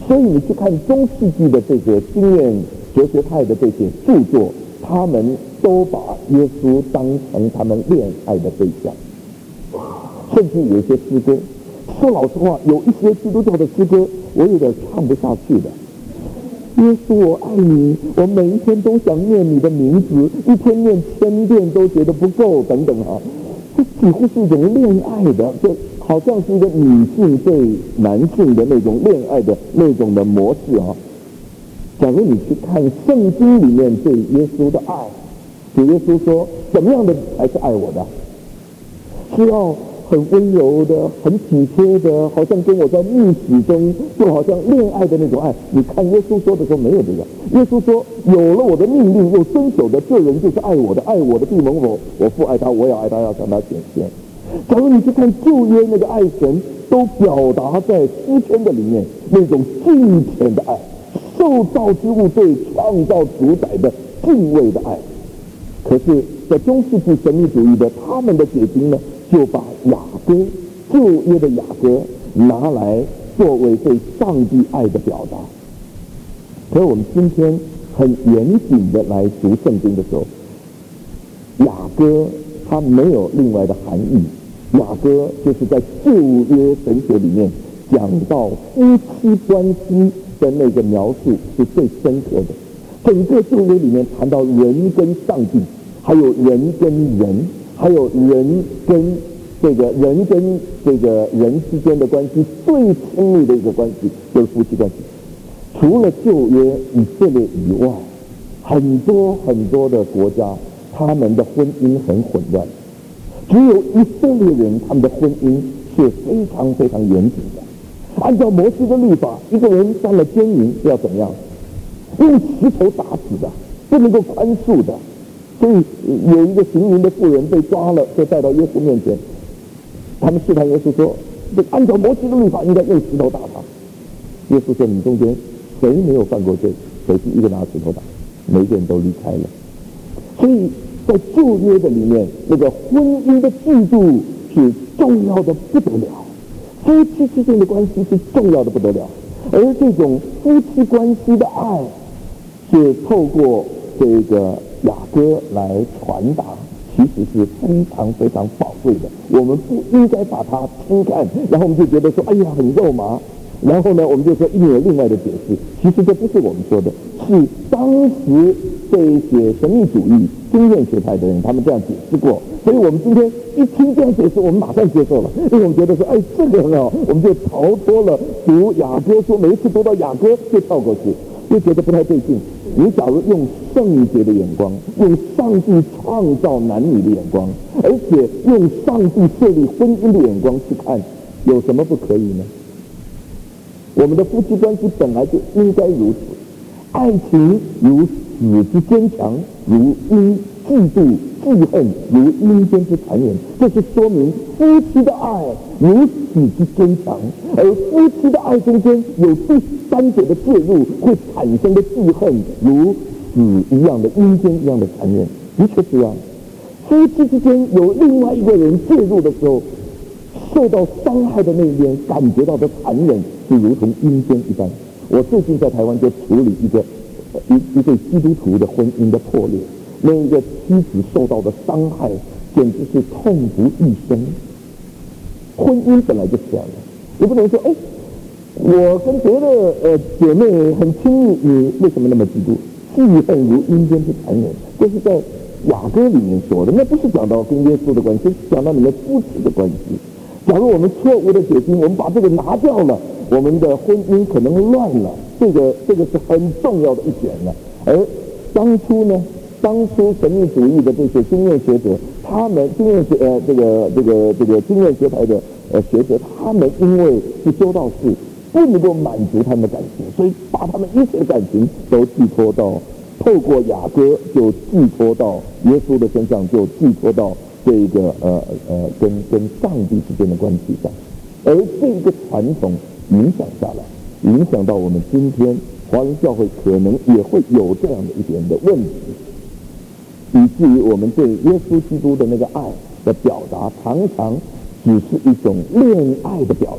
所以你去看中世纪的这个经验哲学派的这些著作，他们都把耶稣当成他们恋爱的对象，甚至有一些诗歌，说老实话，有一些基督教的诗歌我有点唱不下去的。耶稣我爱你，我每一天都想念你的名字，一天念1000遍都觉得不够，等等啊，这几乎是一种恋爱的，这好像是一个女性对男性的那种恋爱的那种的模式啊。假如你去看圣经里面对耶稣的爱，主耶稣说怎么样的才是爱我的？是要很温柔的，很体贴的，好像跟我在密室中，就好像恋爱的那种爱。你看耶稣说的时候没有这个，耶稣说有了我的命令又遵守的，这人就是爱我的，爱我的必蒙我，我父爱他，我也爱他，要向他显现。假如你去看旧约那个爱神，都表达在诗篇的里面那种敬虔的爱，受造之物对创造主宰的敬畏的爱。可是，在中世纪神秘主义的他们的解经呢，就把雅歌，旧约的雅歌拿来作为对上帝爱的表达。可是我们今天很严谨的来读圣经的时候，雅歌它没有另外的含义。雅歌就是在旧约神学里面讲到夫妻关系的那个描述是最深刻的。整个旧约里面谈到人跟上帝，还有人跟人，还有人跟这个人之间的关系，最亲密的一个关系就是夫妻关系。除了旧约以色列以外，很多很多的国家，他们的婚姻很混乱。只有以色列人，他们的婚姻是非常非常严谨的。按照摩西的律法，一个人犯了奸淫要怎么样？用石头打死的，不能够宽恕的。所以有一个行淫的妇人被抓了，就带到耶稣面前。他们试探耶稣说：“按照摩西的律法，应该用石头打他。”耶稣说：“你们中间谁没有犯过罪，谁是一个拿石头打。”每一个人都离开了。所以在旧约的里面，那个婚姻的制度是重要的不得了，夫妻之间的关系是重要的不得了，而这种夫妻关系的爱是透过这个雅歌来传达，其实是非常非常宝贵的。我们不应该把它轻看，然后我们就觉得说，哎呀，很肉麻。然后呢，我们就说因为有另外的解释，其实这不是我们说的，是当时这些神秘主义经验学派的人他们这样解释过。所以我们今天一听这样解释，我们马上接受了，因为我们觉得说，哎，这个很好，我们就逃脱了读雅歌，说每一次读到雅歌就跳过去，就觉得不太对劲。你假如用圣洁的眼光，用上帝创造男女的眼光，而且用上帝设立婚姻的眼光去看，有什么不可以呢？我们的夫妻关系本来就应该如此，爱情如死之坚强，如阴嫉妒记恨，如阴间之残忍。这是说明夫妻的爱如死之坚强，而夫妻的爱中间有第三者的介入，会产生的记恨如死一样的阴间一样的残忍。的确是这样，夫妻之间有另外一个人介入的时候，受到伤害的那一边感觉到的残忍是如同阴间一般。我最近在台湾就处理一对基督徒的婚姻的破裂，那一个妻子受到的伤害简直是痛不欲生。婚姻本来就这样的，也不能说我跟别的姐妹很亲密，你为什么那么嫉妒？记恨如阴间之残忍，这是在雅歌里面说的，那不是讲到跟耶稣的关系，是讲到你们夫妻的关系。假如我们错误的解经，我们把这个拿掉了，我们的婚姻可能乱了，这个是很重要的一点了。而当初神秘主义的这些经验学者，他们经验学经验学派的学者，他们因为是修道士，不能够满足他们的感情，所以把他们一切的感情都寄托到，透过雅歌就寄托到耶稣的身上，就寄托到这个跟上帝之间的关系上，而这个传统影响下来，影响到我们今天华人教会可能也会有这样的一点的问题，以至于我们对耶稣基督的那个爱的表达，常常只是一种恋爱的表达，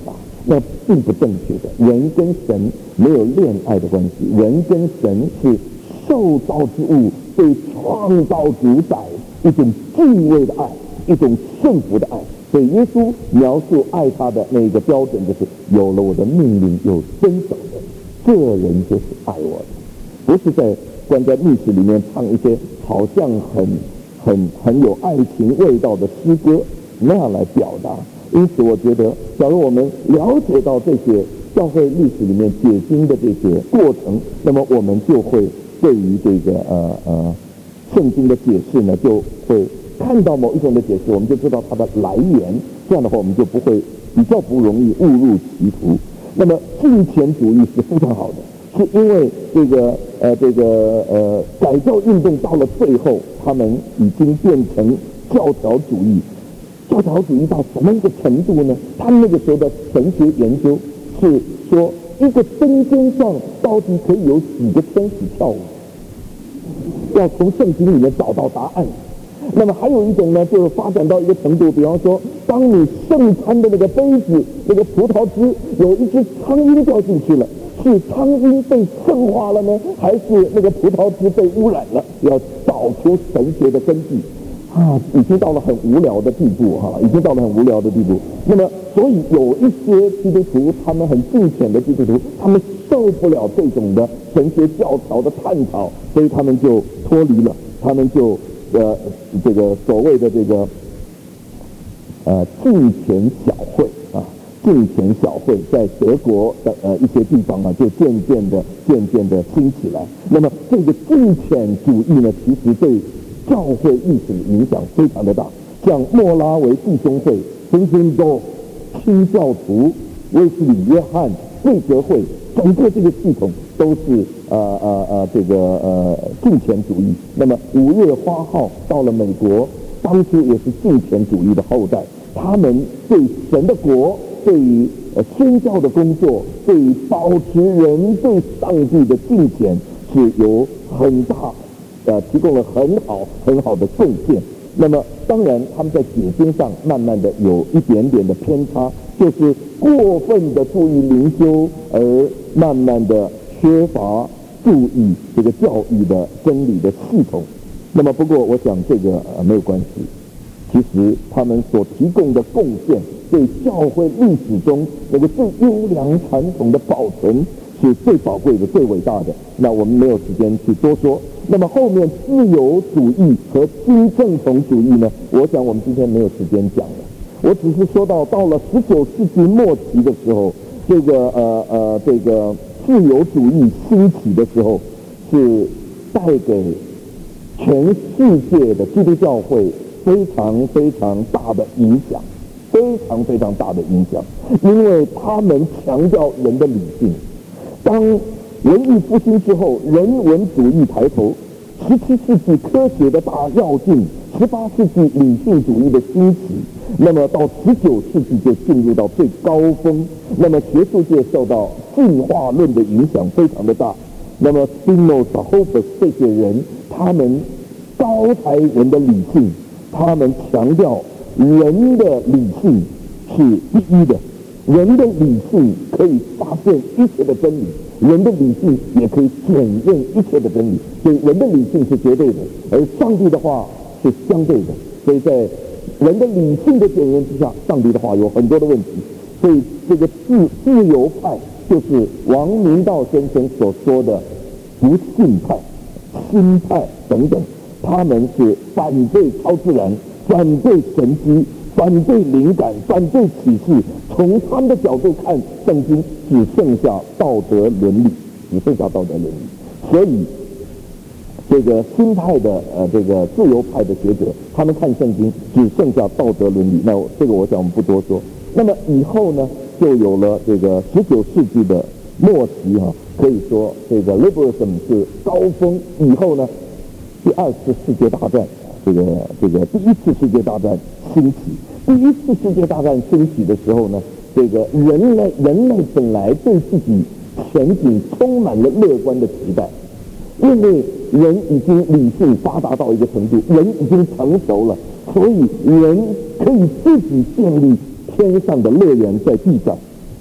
那并不正确的。人跟神没有恋爱的关系，人跟神是受造之物被创造主宰，一种敬畏的爱，一种顺服的爱。所以耶稣描述爱他的那个标准，就是有了我的命令有遵守的，这人就是爱我的。不是在关在密室里面唱一些好像很有爱情味道的诗歌那样来表达。因此我觉得，假如我们了解到这些教会历史里面解经的这些过程，那么我们就会对于这个圣经的解释呢，就会看到某一种的解释，我们就知道它的来源。这样的话，我们就不会比较不容易误入歧途。那么敬虔主义是非常好的，是因为这个改教运动到了最后，他们已经变成教条主义。教条主义到什么一个程度呢？他们那个时候的神学研究是说，一个针尖上到底可以有几个天使跳舞，要从圣经里面找到答案。那么还有一种呢，就是发展到一个程度，比方说，当你圣餐的那个杯子、那个葡萄汁有一只苍蝇掉进去了，是苍蝇被圣化了呢，还是那个葡萄汁被污染了？要找出神学的根据。已经到了很无聊的地步已经到了很无聊的地步。那么，所以有一些基督徒，他们很敬虔的基督徒，他们受不了这种的神学教条的探讨，所以他们就脱离了，他们就这个所谓的这个敬虔小会敬虔小会在德国的一些地方就渐渐的兴起来。那么这个敬虔主义呢，其实对教会历史影响非常的大，像莫拉维弟兄会、森森多、清教徒、威斯里约翰、内阁会，整个这个系统都是敬虔主义。那么5月花号到了美国，当初也是敬虔主义的后代，他们对神的国、对于宣教的工作、对于保持人对上帝的敬虔是有很大提供了很好的贡献。那么当然他们在解经上慢慢的有一点点的偏差，就是过分的注意灵修，而慢慢的缺乏注意这个教育的真理的系统。那么不过我想这个没有关系，其实他们所提供的贡献对教会历史中那个最优良传统的保存是最宝贵的、最伟大的。那我们没有时间去多说。那么后面自由主义和新正统主义呢，我想我们今天没有时间讲了。我只是说到了19世纪末期的时候，这个自由主义兴起的时候，是带给全世界的基督教会非常非常大的影响，非常非常大的影响，因为他们强调人的理性。当文艺复兴之后，人文主义抬头，17世纪科学的大跃进，18世纪理性主义的兴起，那么到19世纪就进入到最高峰。那么学术界受到进化论的影响非常的大。那么 Spinoza、Hobbes 这些人，他们高抬人的理性，他们强调人的理性是第一的。人的理性可以发现一切的真理，人的理性也可以检验一切的真理，所以人的理性是绝对的，而上帝的话是相对的。所以在人的理性的检验之下，上帝的话有很多的问题。所以这个自由派就是王明道先生所说的不信派、新派等等，他们是反对超自然，反对神迹，反对灵感，反对启示。从他们的角度看，圣经只剩下道德伦理，只剩下道德伦理。所以这个新派的这个自由派的学者，他们看圣经只剩下道德伦理。那这个我想我们不多说。那么以后呢，就有了这个19世纪的末期可以说这个 liberalism 是高峰。以后呢，第2次世界大战，这个第1次世界大战兴起。第1次世界大战兴起的时候呢，这个人类本来对自己前景充满了乐观的期待，因为人已经理性发达到一个程度，人已经成熟了，所以人可以自己建立天上的乐园在地上。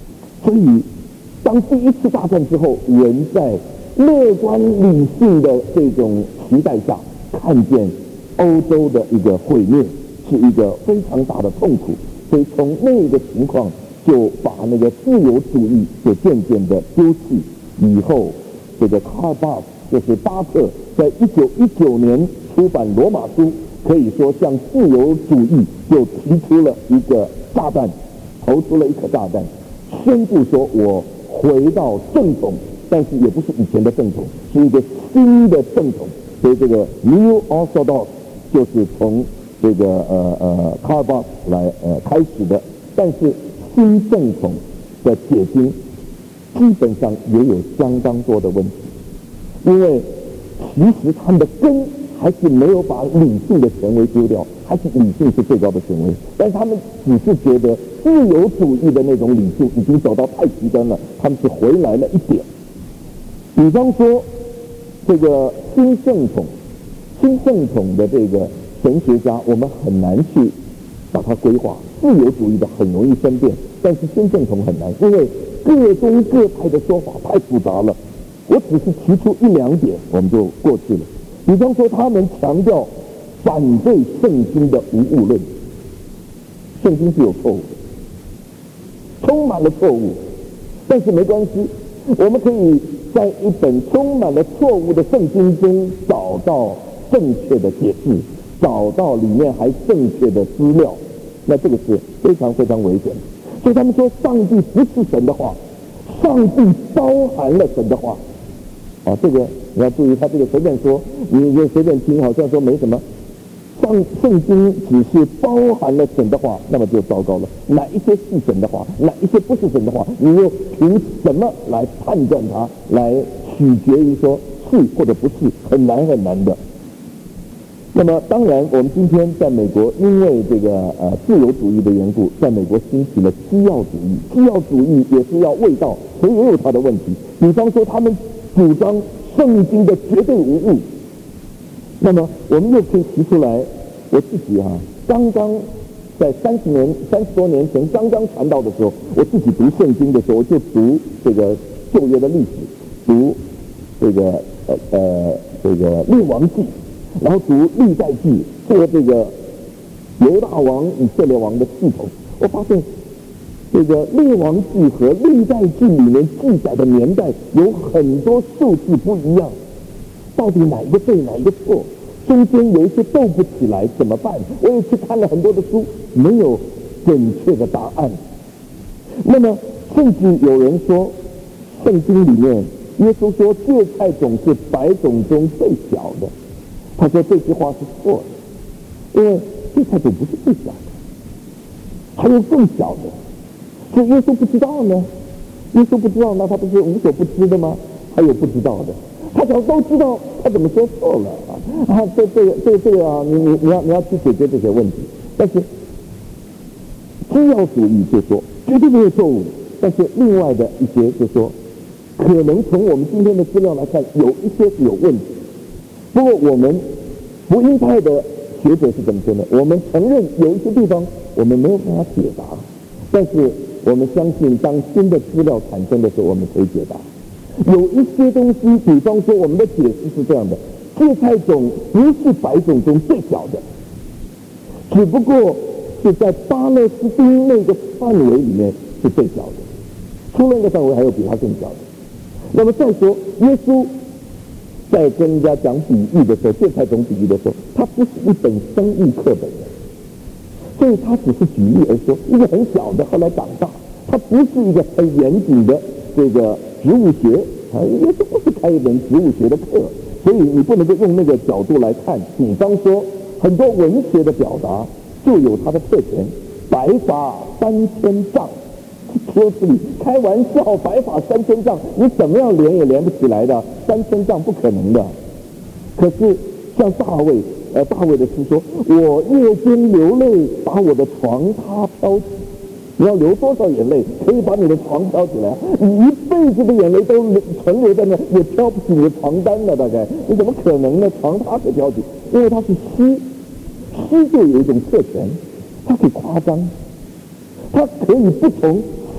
所以，当第一次大战之后，人在乐观理性的这种期待下，看见欧洲的一个毁灭，是一个非常大的痛苦。所以从那个情况，就把那个自由主义就渐渐的丢弃。以后，这个卡尔巴斯就是巴特，在1919年出版《罗马书》，可以说向自由主义就提出了一个炸弹，投出了一颗炸弹，宣布说我回到正统，但是也不是以前的正统，是一个新的正统。所以这个 New Orthodox 就是从这个卡尔巴斯来开始的。但是新正统的解经基本上也有相当多的问题，因为其实他们的根还是没有把理性的权威丢掉，还是理性是最高的权威，但是他们只是觉得自由主义的那种理性已经走到太极端了，他们是回来了一点。比方说这个新正统的这个神学家，我们很难去把它规划。自由主义的很容易分辨，但是新正统很难，因为各宗各派的说法太复杂了。我只是提出一两点，我们就过去了。比方说，他们强调反对圣经的无误论，圣经是有错误的，充满了错误，但是没关系，我们可以在一本充满了错误的圣经中找到正确的解释，找到里面还正确的资料。那这个是非常非常危险的。所以他们说，上帝不是神的话，上帝包含了神的话。这个你要注意，他这个随便说，你就随便听，好像说没什么。圣经只是包含了神的话，那么就糟糕了。哪一些是神的话，哪一些不是神的话，你又凭什么来判断它？来取决于说是或者不是，很难很难的。那么当然，我们今天在美国，因为这个自由主义的缘故，在美国兴起了基要主义。基要主义也是要卫道，所以也有它的问题。比方说，他们主张圣经的绝对无误。那么我们又可以提出来，我自己刚刚在30多年前刚刚传道的时候，我自己读圣经的时候，我就读这个旧约的历史，读这个列王记。然后读历代记，做这个犹大王、以色列王的系统，我发现这个列王记和历代记里面记载的年代有很多数字不一样，到底哪一个对，哪一个错？中间有一些斗不起来，怎么办？我也去看了很多的书，没有准确的答案。那么，甚至有人说，圣经里面耶稣说芥菜种是百种中最小的。他说这句话是错的，因为芥菜种不是最小的，还有更小的。所以耶稣不知道呢？耶稣不知道，那他不是无所不知的吗？还有不知道的，他只要都知道，他怎么说错了这个你要去解决这些问题。但是基要主义就说绝对没有错误，但是另外的一些就说，可能从我们今天的资料来看，有一些是有问题。不过我们福音派的学者是怎么说呢？我们承认有一些地方我们没有办法解答，但是我们相信当新的资料产生的时候，我们可以解答。有一些东西，比方说我们的解释是这样的：芥菜种不是百种中最小的，只不过是在巴勒斯汀那个范围里面是最小的，出了那个范围还有比它更小的。那么再说耶稣在跟人家讲比喻的时候，芥菜种比喻的时候，它不是一本生物课本的，所以它只是举例而说，一个很小的后来长大，它不是一个很严谨的这个植物学耶稣不是开一本植物学的课，所以你不能够用那个角度来看。比方说，很多文学的表达就有它的特权，白发3000丈。说是你开玩笑，白发3000丈，你怎么样连也连不起来的，3000丈不可能的。可是像大卫的诗说：“我夜间流泪，把我的床榻飘起。”你要流多少眼泪，可以把你的床飘起来？你一辈子的眼泪都存留在那，也飘不起你的床单了。大概你怎么可能呢？床榻可以飘起，因为它是诗，诗就有一种特权，它可以夸张，它可以不从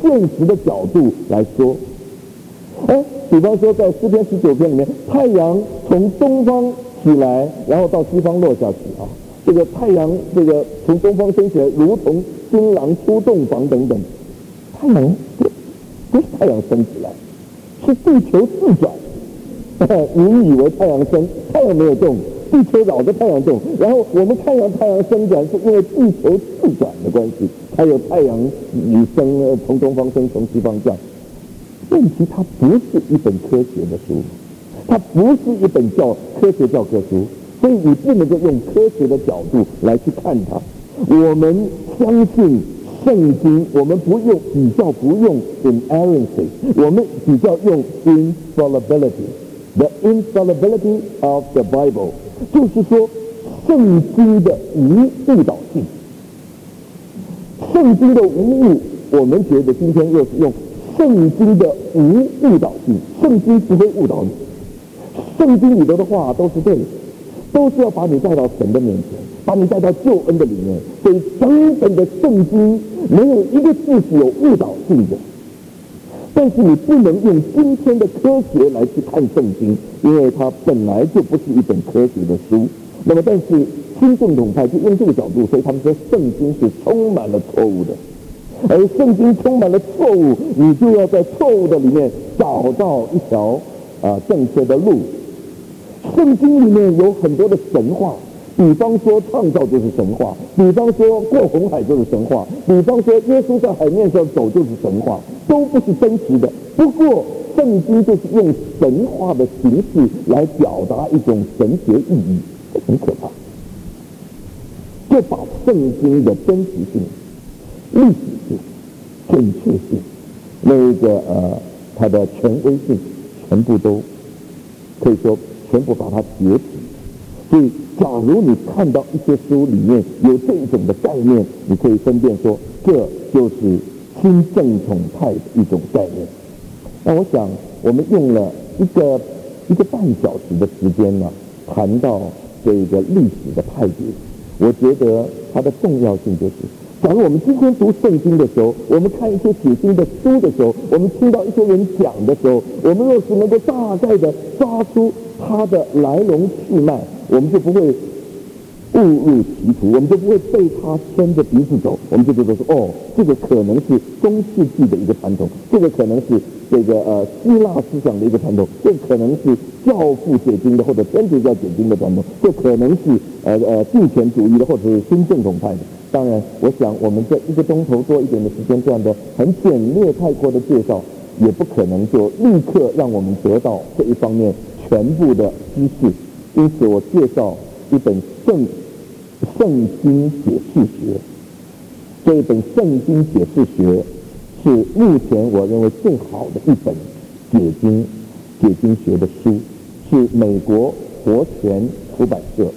现实的角度来说。比方说在诗篇19篇里面，太阳从东方起来，然后到西方落下去啊。这个太阳这个从东方升起来，如同新郎出洞房等等。太阳不是太阳升起来，是地球自转。你以为太阳升，太阳没有动，地球绕着太阳动，然后我们太阳升转，是因为地球自转的关系，才有太阳你升从东方升，从西方降。问题它不是一本科学的书，它不是一本科学教科书，所以你不能够用科学的角度来去看它。我们相信圣经，我们不用 inerrancy， 我们比较用 infallibility。The infallibility of the Bible， 就是说圣经的无误导性。圣经的无误，我们觉得今天又是用圣经的无误导性，圣经不会误导你，圣经里头的话都是对的，都是要把你带到神的面前，把你带到救恩的里面。所以整本的圣经没有一个字是有误导性的。但是你不能用今天的科学来去看圣经，因为它本来就不是一本科学的书。那么但是新正统派就用这个角度，所以他们说圣经是充满了错误的。而圣经充满了错误，你就要在错误的里面找到一条正确的路。圣经里面有很多的神话，比方说创造就是神话，比方说过红海就是神话，比方说耶稣在海面上走就是神话，都不是真实的。不过圣经就是用神话的形式来表达一种神学意义，这很可怕。就把圣经的真实性、历史性、准确性、它的权威性，全部都可以说全部把它解体。所以假如你看到一些书里面有这种的概念，你可以分辨说这就是新正统派的一种概念。那我想我们用了一个半小时的时间呢，谈到这个历史的派别。我觉得它的重要性就是，假如我们今天读圣经的时候，我们看一些写经的书的时候，我们听到一些人讲的时候，我们若是能够大概的抓出它的来龙去脉，我们就不会误入歧途，我们就不会被他牵着鼻子走，我们就觉得说，这个可能是中世纪的一个传统，这个可能是这个希腊思想的一个传统，这可能是教父写经的或者天主教写经的传统，这可能是敬虔主义的或者是新正统派的。当然我想我们这1个钟头多一点的时间，这样的很简略概括的介绍，也不可能就立刻让我们得到这一方面全部的知识。因此我介绍一本圣经解释学。这一本圣经解释学是目前我认为最好的一本解经学的书，是美国活泉出版社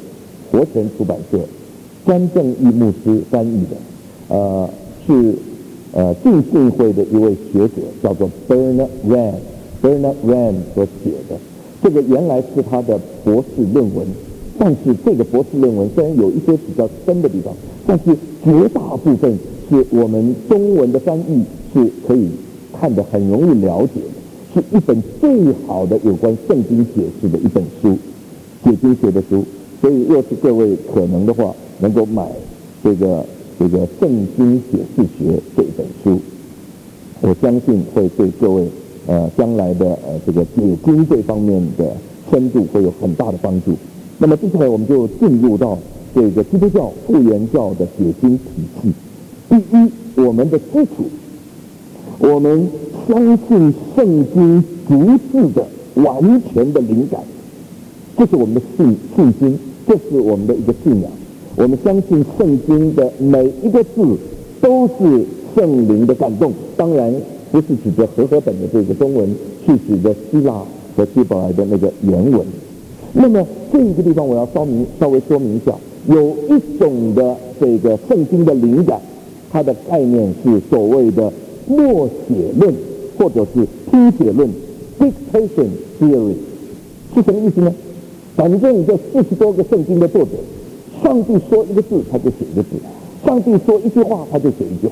詹正义牧师翻译的，是浸信会的一位学者，叫做 Bernard Ramm 所写的。这个原来是他的博士论文，但是这个博士论文虽然有一些比较深的地方，但是绝大部分是我们中文的翻译是可以看得很容易了解的，是一本最好的有关圣经解释的一本书，解经学的书。所以若是各位可能的话，能够买这个圣经解释学这本书，我相信会对各位将来的这个解经这方面的深度会有很大的帮助。那么接下来我们就进入到这个基督教复原教的解经体系。第一，我们的基础，我们相信圣经逐字的完全的灵感，这是我们的信心，这是我们的一个信仰。我们相信圣经的每一个字都是圣灵的感动，当然不是指着和合本的这个中文，是指着希腊和希伯来的那个原文。那么这一个地方我要稍微说明一下，有一种的这个圣经的灵感，它的概念是所谓的默写论或者是听写论 dictation theory。 是什么意思呢？反正这40多个圣经的作者，上帝说一个字他就写一个字，上帝说一句话他就写一句话，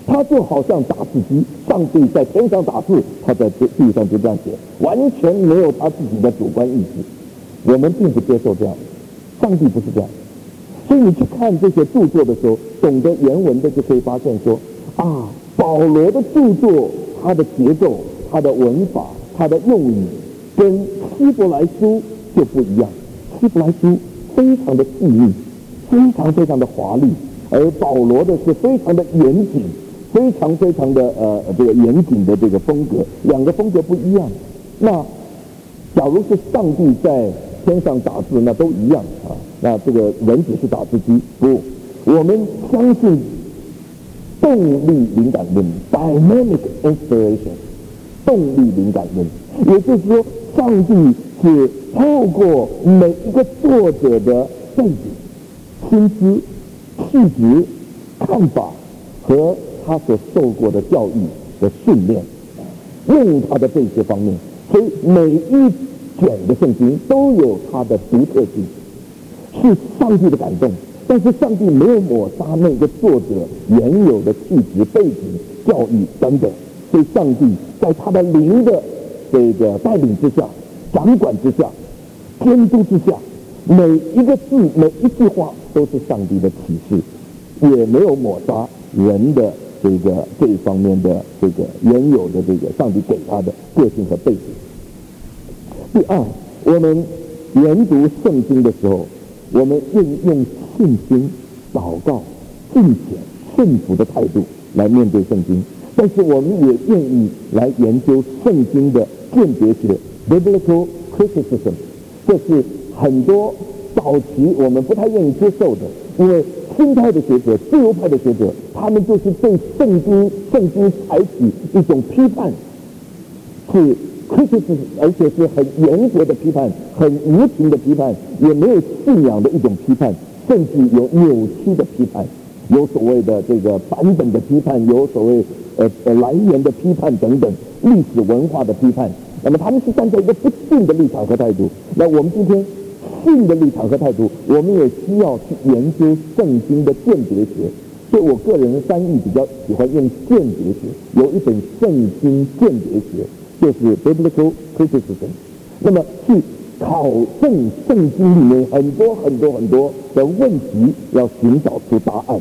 他就好像打字机，上帝在天上打字，他在地上就这样写，完全没有他自己的主观意识。我们并不接受这样，上帝不是这样。所以你去看这些著作的时候，懂得原文的就可以发现说，啊，保罗的著作，他的结构、他的文法、他的用语，跟希伯来书就不一样。希伯来书非常的细腻，非常非常的华丽，而保罗的是非常的严谨，非常非常的这个严谨的这个风格，两个风格不一样。那假如是上帝在天上打字，那都一样啊。那这个人只是打字机，不，我们相信动力灵感论 （dynamic inspiration）， 动力灵感论，也就是说，上帝是透过每一个作者的背景、心思、气质、看法和他所受过的教育的训练，用他的这些方面，所以每一卷的圣经都有它的独特性，是上帝的感动，但是上帝没有抹杀那个作者原有的气质、背景、教育等等，所以上帝在他的灵的这个带领之下、掌管之下、监督之下，每一个字、每一句话都是上帝的启示，也没有抹杀人的这一方面的这个原有的这个上帝给他的个性和背景。第二，我们研读圣经的时候，我们愿意用信心、祷告、敬虔、顺服的态度来面对圣经，但是我们也愿意来研究圣经的鉴别学 （biblical criticism）。这是很多早期我们不太愿意接受的，因为新派的学者、自由派的学者，他们就是对圣经采取一种批判，是criticism， 而且是很严格的批判，很无情的批判，也没有信仰的一种批判，甚至有扭曲的批判，有所谓的这个版本的批判，有所谓来源的批判等等，历史文化的批判。那么他们是站在一个不信的立场和态度。那我们今天信的立场和态度，我们也需要去研究圣经的鉴别学。所以我个人翻译比较喜欢用鉴别学，有一本圣经鉴别学，就是 biblical criticism。那么去考证圣经里面很多很多很多的问题，要寻找出答案。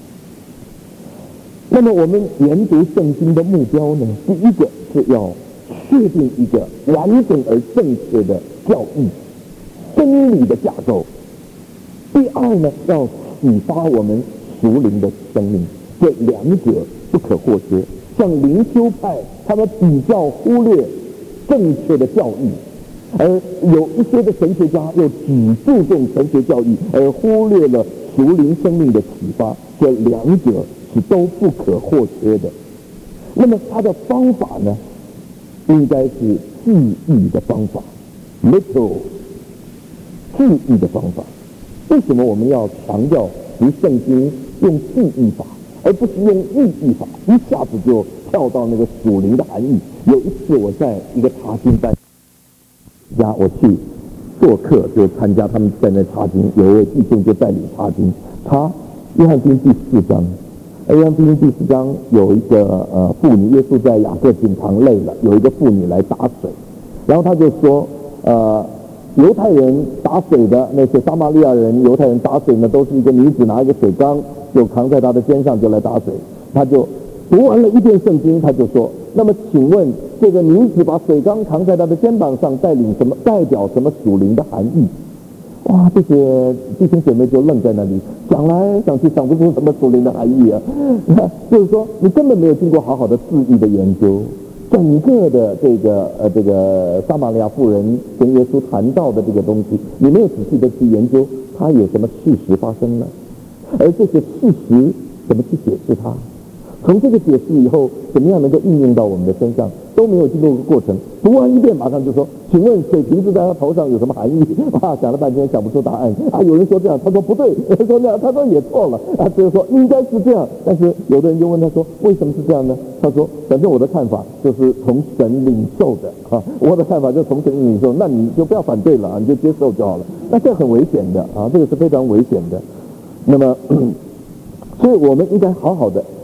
那么我们研读圣经的目标呢？第一个是要确定一个完整而正确的教义、真理的架构。第二呢，要启发我们属灵的生命，这两者不可或缺。像灵修派，他们比较忽略正确的教义，而有一些的神学家又只注重神学教义，而忽略了属灵生命的启发。这两者是都不可或缺的。那么他的方法呢，应该是记忆的方法 ，literal 记忆的方法。为什么我们要强调读圣经用记忆法，而不是用意义法？一下子就跳到那个属灵的含义。有一次我在一个查经班家，我去做客，就参加他们在那查经，有一位弟兄就带领查经，查约翰福音第4章。约翰福音第4章有一个妇女，耶稣在雅各井旁累了，有一个妇女来打水，然后他就说犹太人打水的那些撒玛利亚人，犹太人打水呢，都是一个女子拿一个水缸，就扛在她的肩上就来打水。他就读完了一遍圣经，他就说：那么请问这个女子把水缸扛在她的肩膀上，代表什么属灵的含义？哇，这些弟兄姐妹就愣在那里，想来想去想不出什么属灵的含义啊！就是说，你根本没有经过好好的字义的研究，整个的这个撒玛利亚妇人跟耶稣谈到的这个东西，你没有仔细的去研究，它有什么事实发生呢？而这些事实怎么去解释它？从这个解释以后，怎么样能够应用到我们的身上，都没有经过一个过程。读完一遍，马上就说：请问水瓶子在他头上有什么含义？啊，想了半天想不出答案。啊，有人说这样，他说不对，有人说那样，他说也错了。啊，就是说应该是这样。但是有的人就问他说：为什么是这样呢？他说：反正我的看法就是从神领受的啊，我的看法就是从神领受，那你就不要反对了啊，你就接受就好了。那这很危险的啊，这个是非常危险的。那么，所以我们应该好好的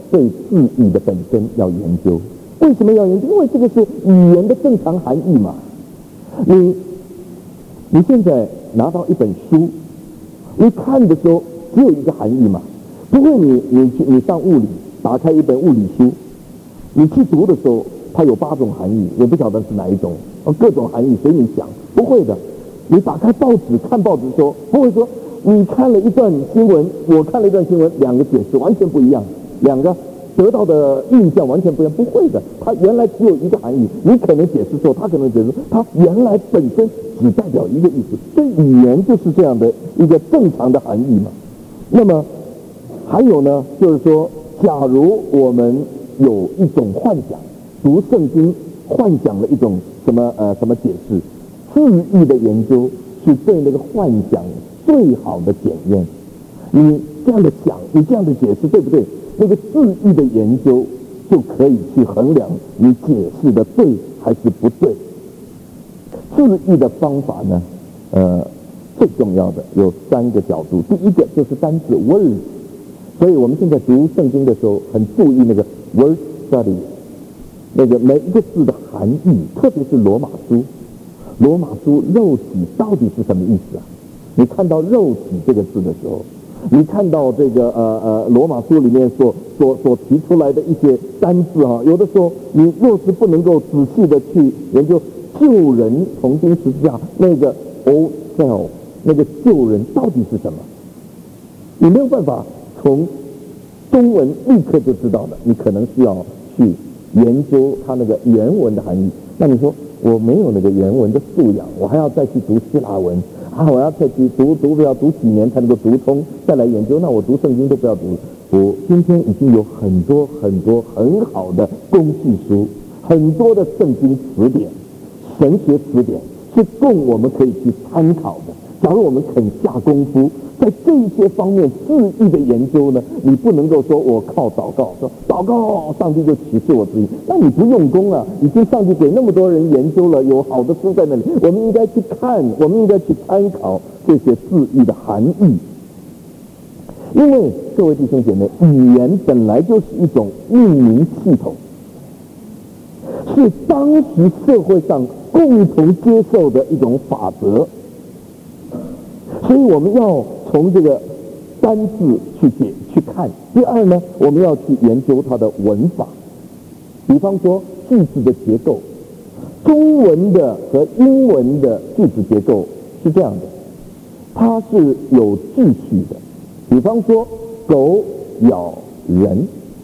对字义的本身要研究。为什么要研究？因为这个是语言的正常含义嘛。你现在拿到一本书，你看的时候只有一个含义嘛，不会你上物理，打开一本物理书，你去读的时候，它有8种含义，也不晓得是哪一种，各种含义随你想，不会的。你打开报纸看报纸的时候，不会说你看了一段新闻，我看了一段新闻，两个解释完全不一样，两个得到的印象完全不一样，不会的。它原来只有一个含义，你可能解释错，他可能解释错，它原来本身只代表一个意思。所以语言就是这样的一个正常的含义嘛。那么还有呢，就是说，假如我们有一种幻想，读圣经幻想了一种什么解释，字义的研究是对那个幻想最好的检验。你这样的想，你这样的解释对不对？那个字义的研究就可以去衡量你解释的对还是不对。字义的方法呢，最重要的有3个角度。第一个就是单字 word， 所以我们现在读圣经的时候很注意那个 word study， 那个每一个字的含义，特别是罗马书。罗马书肉体到底是什么意思啊？你看到肉体这个字的时候，你看到这个罗马书里面所提出来的一些单字啊，有的时候你若是不能够仔细的去研究救人从钉十字架那个 o self 那个救人到底是什么，你没有办法从中文立刻就知道的，你可能需要去研究它那个原文的含义。那你说我没有那个原文的素养，我还要再去读希腊文啊，我要再去读要读几年才能够读通，再来研究，那我读圣经都不要读。我今天已经有很多很好的工具书，很多的圣经词典、神学词典是供我们可以去参考的。假如我们肯下功夫，在这些方面字义的研究呢，你不能够说我靠祷告，说祷告上帝就启示我自己，那你不用功啊！已经上帝给那么多人研究了，有好的书在那里，我们应该去看，我们应该去参考这些字义的含义。因为各位弟兄姐妹，语言本来就是一种命名系统，是当时社会上共同接受的一种法则。所以我们要从这个单字去看。第二呢，我们要去研究它的文法。比方说句子的结构，中文的和英文的句子结构是这样的，它是有秩序的。比方说狗咬人，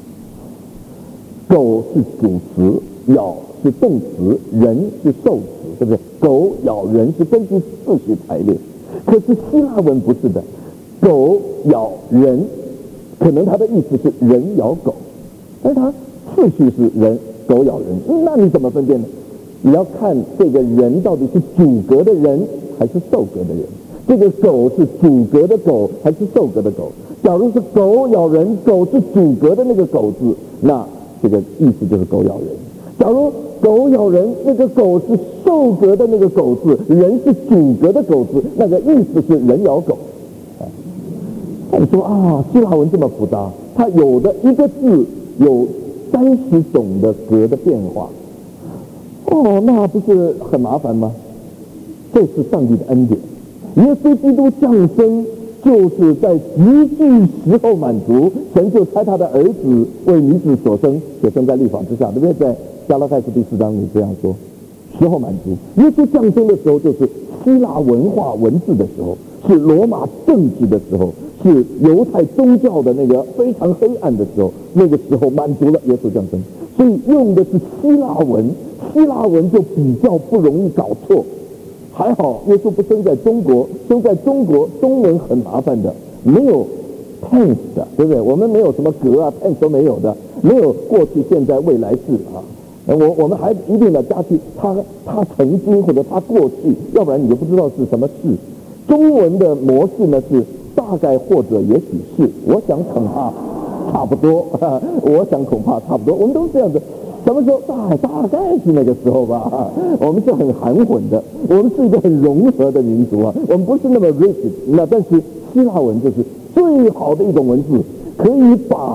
狗是主词，咬是动词，人是受词，对不对？狗咬人是根据次序排列。可是希腊文不是的，狗咬人，可能它的意思是人咬狗，但是它次序是人狗咬人，那你怎么分辨呢？你要看这个人到底是主格的人还是受格的人，这个狗是主格的狗还是受格的狗。假如是狗咬人，狗是主格的那个狗字，那这个意思就是狗咬人。假如狗咬人，那个狗是受格的那个狗字，人是主格的狗字，那个意思是人咬狗。那你说啊，希腊文这么复杂，它有的一个字有30种的格的变化，哦，那不是很麻烦吗？这是上帝的恩典。耶稣基督降生，就是在极具时候满足，神就差他的儿子为女子所生，且生在律法之下，对不对？在加拉太书第4章里这样说，时候满足。耶稣降生的时候，就是希腊文化文字的时候，是罗马政治的时候，是犹太宗教的那个非常黑暗的时候，那个时候满足了耶稣降生，所以用的是希腊文，希腊文就比较不容易搞错。还好耶稣不生在中国，生在中国中文很麻烦的，没有 tense 的，对不对？我们没有什么格啊 tense 都没有的，没有过去现在未来式啊。我们还一定要加去他曾经或者他过去，要不然你就不知道是什么事。中文的模式呢是大概或者也许是，我想恐怕差不多，我想恐怕差不多，我们都是这样子。什么时候大概是那个时候吧。我们是很含混的，我们是一个很融合的民族啊，我们不是那么 rigid。那但是希腊文就是最好的一种文字，可以把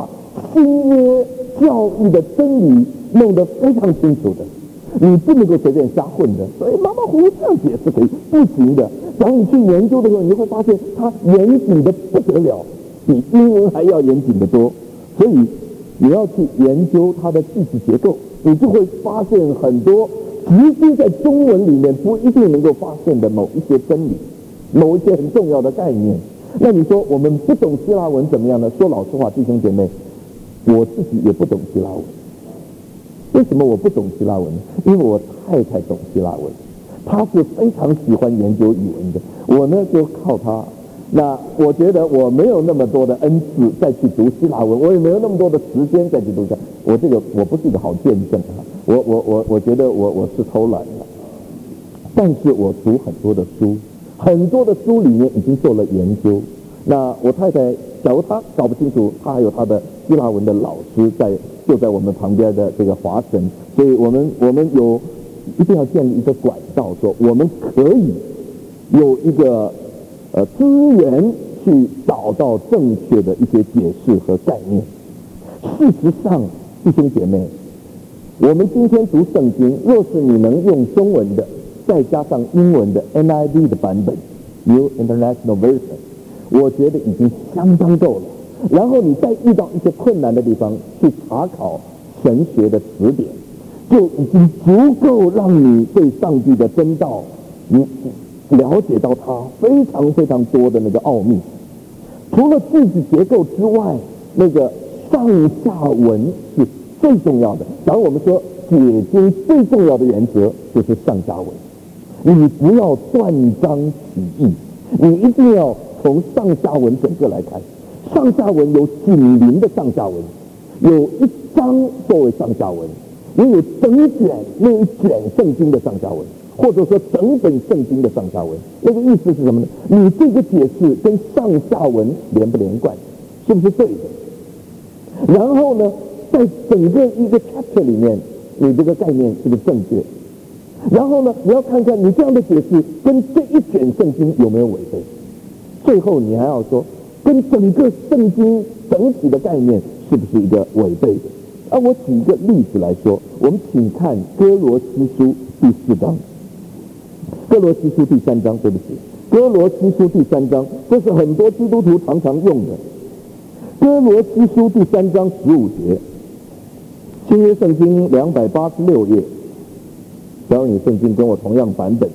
新约教育的真理弄得非常清楚的，你不能够随便瞎混的。所以马马虎虎这样解释可以，不行的。当你去研究的时候，你会发现它严谨的不得了，比英文还要严谨的多。所以你要去研究它的句子结构，你就会发现很多直接在中文里面不一定能够发现的某一些真理，某一些很重要的概念。那你说我们不懂希腊文怎么样呢？说老实话，弟兄姐妹，我自己也不懂希腊文。为什么我不懂希腊文？因为我太太懂希腊文，她是非常喜欢研究语文的。我呢就靠她。那我觉得我没有那么多的恩赐再去读希腊文，我也没有那么多的时间再去读它。我不是一个好见证啊。我觉得我是偷懒了。但是我读很多的书，很多的书里面已经做了研究。那我太太假如她搞不清楚，她还有她的希腊文的老师就在我们旁边的这个华神，所以我们一定要建立一个管道，说我们可以有一个资源去找到正确的一些解释和概念。事实上，弟兄姐妹，我们今天读圣经，若是你能用中文的，再加上英文的 NIV 的版本 New International Version， 我觉得已经相当够了。然后你再遇到一些困难的地方，去查考神学的词典，就已经足够让你对上帝的真道你了解到它非常非常多的那个奥秘。除了句子结构之外，那个上下文是最重要的。假如我们说解经最重要的原则就是上下文，你不要断章取义，你一定要从上下文整个来看。上下文有紧邻的上下文，有一章作为上下文，也有整卷那一卷圣经的上下文，或者说整本圣经的上下文。那个意思是什么呢？你这个解释跟上下文连不连贯，是不是对的？然后呢，在整个一个 chapter 里面，你这个概念是不是正确？然后呢，你要看看你这样的解释跟这一卷圣经有没有违背。最后你还要说，跟整个圣经整体的概念是不是一个违背的？我举一个例子来说，我们请看哥罗西书第4章，哥罗西书第3章，对不起，哥罗西书第3章，这是很多基督徒常常用的。哥罗西书第3章15节，新约圣经286页，假如你圣经跟我同样版本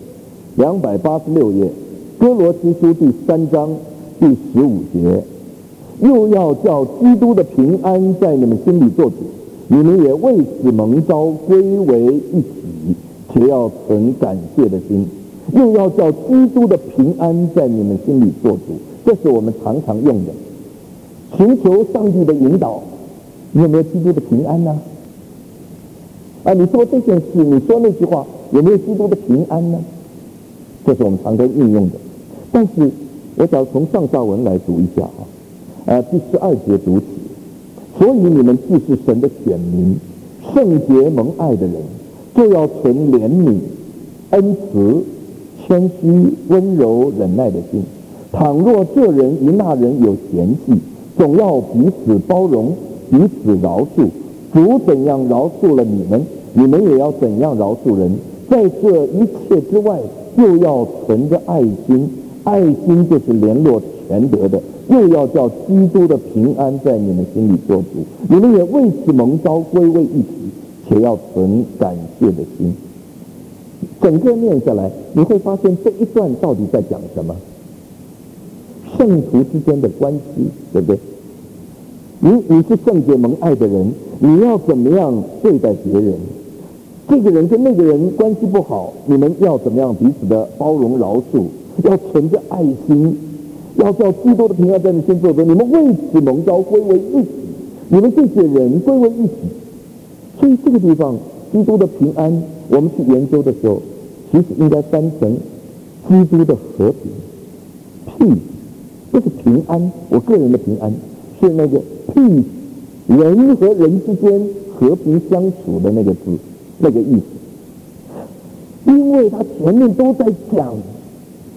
，286页，哥罗西书第3章第15节，又要叫基督的平安在你们心里做主，你们也为此蒙召归为一体，且要存感谢的心。又要叫基督的平安在你们心里做主，这是我们常常用的。寻求上帝的引导，你有没有基督的平安呢？你说这件事，你说那句话，有没有基督的平安呢？这是我们常常运用的。但是我想从上下文来读一下第12节读起。所以你们既是神的选民，圣洁蒙爱的人，就要存怜悯、恩慈、谦虚、温柔、忍耐的心。倘若这人与那人有嫌隙，总要彼此包容，彼此饶恕。主怎样饶恕了你们，你们也要怎样饶恕人。在这一切之外，又要存着爱心，爱心就是联络全德的。又要叫基督的平安在你们心里做主，你们也为此蒙召归为一体，且要存感谢的心。整个念下来，你会发现这一段到底在讲什么？圣徒之间的关系，对不对？你是圣洁蒙爱的人，你要怎么样对待别人？这个人跟那个人关系不好，你们要怎么样彼此的包容饶恕？要存着爱心，要叫基督的平安在你心做主，你们为此蒙召归为一体，你们这些人归为一体。所以这个地方基督的平安，我们去研究的时候，其实应该翻成基督的和平。peace 不是平安，我个人的平安，是那个 peace 人和人之间和平相处的那个字，那个意思。因为他前面都在讲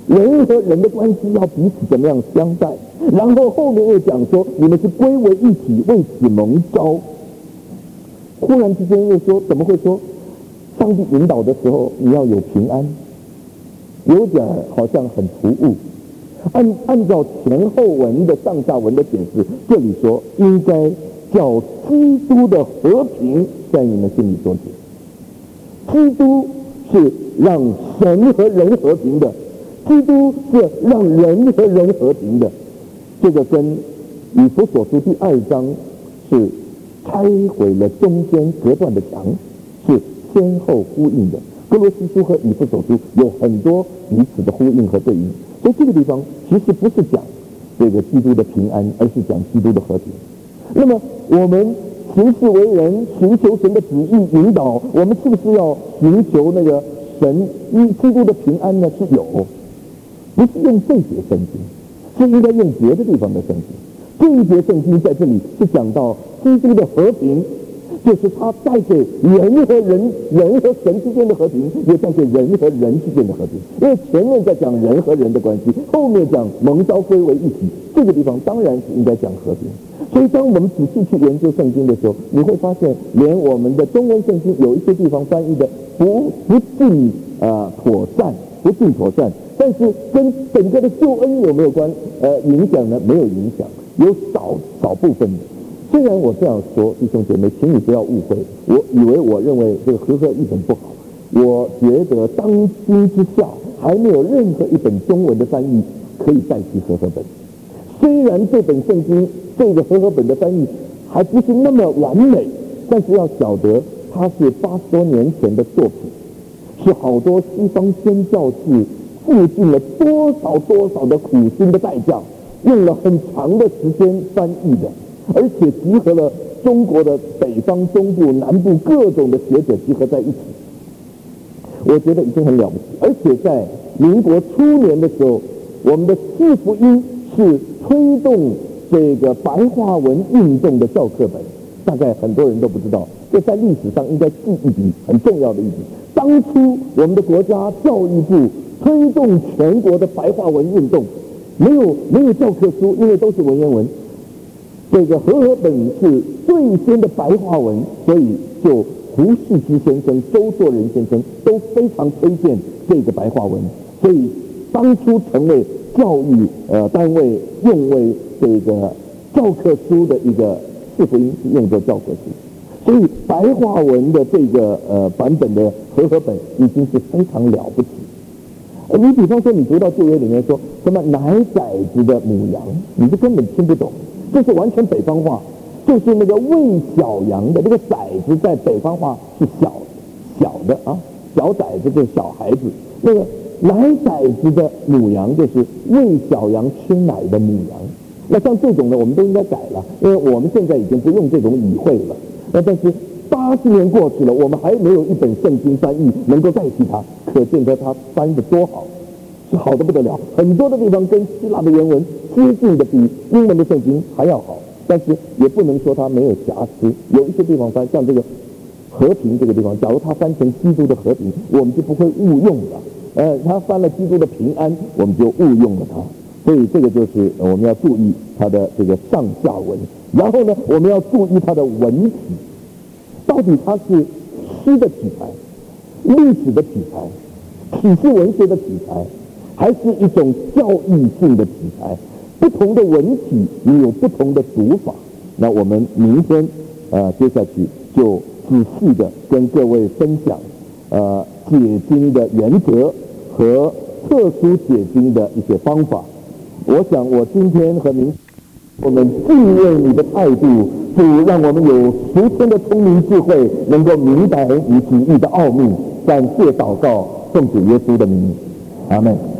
人和人的关系要彼此怎么样相待，然后后面又讲说你们是归为一体，为此蒙召。忽然之间又说，怎么会说上帝引导的时候你要有平安？有点好像很突兀。按照前后文的上下文的解释，这里说应该叫基督的和平在你们心里作主。基督是让神和人和平的，基督是让人和人和平的。这个跟以弗所书第2章是拆毁了中间隔断的墙，是先后呼应的。哥罗西书和以弗所书有很多彼此的呼应和对应，所以这个地方其实不是讲这个基督的平安，而是讲基督的和平。那么我们行事为人，寻求神的旨意引导，我们是不是要寻求那个神基督的平安呢？是有，不是用这节圣经，是应该用别的地方的圣经。这一节圣经在这里是讲到基督的和平，就是他带给人和人、人和神之间的和平，也带给人和人之间的和平。因为前面在讲人和人的关系，后面讲蒙召归为一体，这个地方当然是应该讲和平。所以当我们仔细去研究圣经的时候，你会发现连我们的中文圣经有一些地方翻译的不尽妥善，但是跟整个的救恩有没有影响呢？没有影响，有少部分的。虽然我这样说，弟兄姐妹，请你不要误会，我认为这个和合译本不好。我觉得当今之下还没有任何一本中文的翻译可以代替和合本。虽然这本圣经这个和合本的翻译还不是那么完美，但是要晓得它是80多年前的作品，是好多西方宣教士付尽了多少的苦心的代价，用了很长的时间翻译的，而且集合了中国的北方、中部、南部各种的学者集合在一起，我觉得已经很了不起。而且在民国初年的时候，我们的四福音是推动这个白话文运动的教课本，大概很多人都不知道，这在历史上应该记一笔很重要的一笔。当初我们的国家教育部推动全国的白话文运动，没有教科书，因为都是文言文。这个和合本是最先的白话文，所以就胡适之先生、周作人先生都非常推荐这个白话文，所以当初成为教育单位用为这个教科书的一个四福音是用作教科书，所以白话文的这个版本的和合本已经是非常了不起。你比方说你读到旧约里面说什么奶崽子的母羊，你是根本听不懂，这是完全北方话，就是那个喂小羊的那个崽子，在北方话是小的啊，小崽子就是小孩子，那个奶崽子的母羊就是喂小羊吃奶的母羊。那像这种呢，我们都应该改了，因为我们现在已经不用这种语汇了。但是80年过去了，我们还没有一本圣经翻译能够代替它，可见得它翻得多好，是好得不得了。很多的地方跟希腊的原文接近的比英文的圣经还要好，但是也不能说它没有瑕疵。有一些地方翻，像这个和平这个地方，假如它翻成基督的和平，我们就不会误用了。他翻了基督的平安，我们就误用了它。所以这个就是我们要注意它的这个上下文，然后呢，我们要注意它的文体，到底它是诗的题材、历史的题材、启示文学的题材，还是一种教育性的题材？不同的文体你有不同的读法。那我们明天接下去就仔细的跟各位分享解经的原则和特殊解经的一些方法。我想我今天和您，我们敬畏你的态度，主让我们有赎天的聪明智慧，能够明白你旨意的奥秘。感谢祷告，奉主耶稣的名，阿们。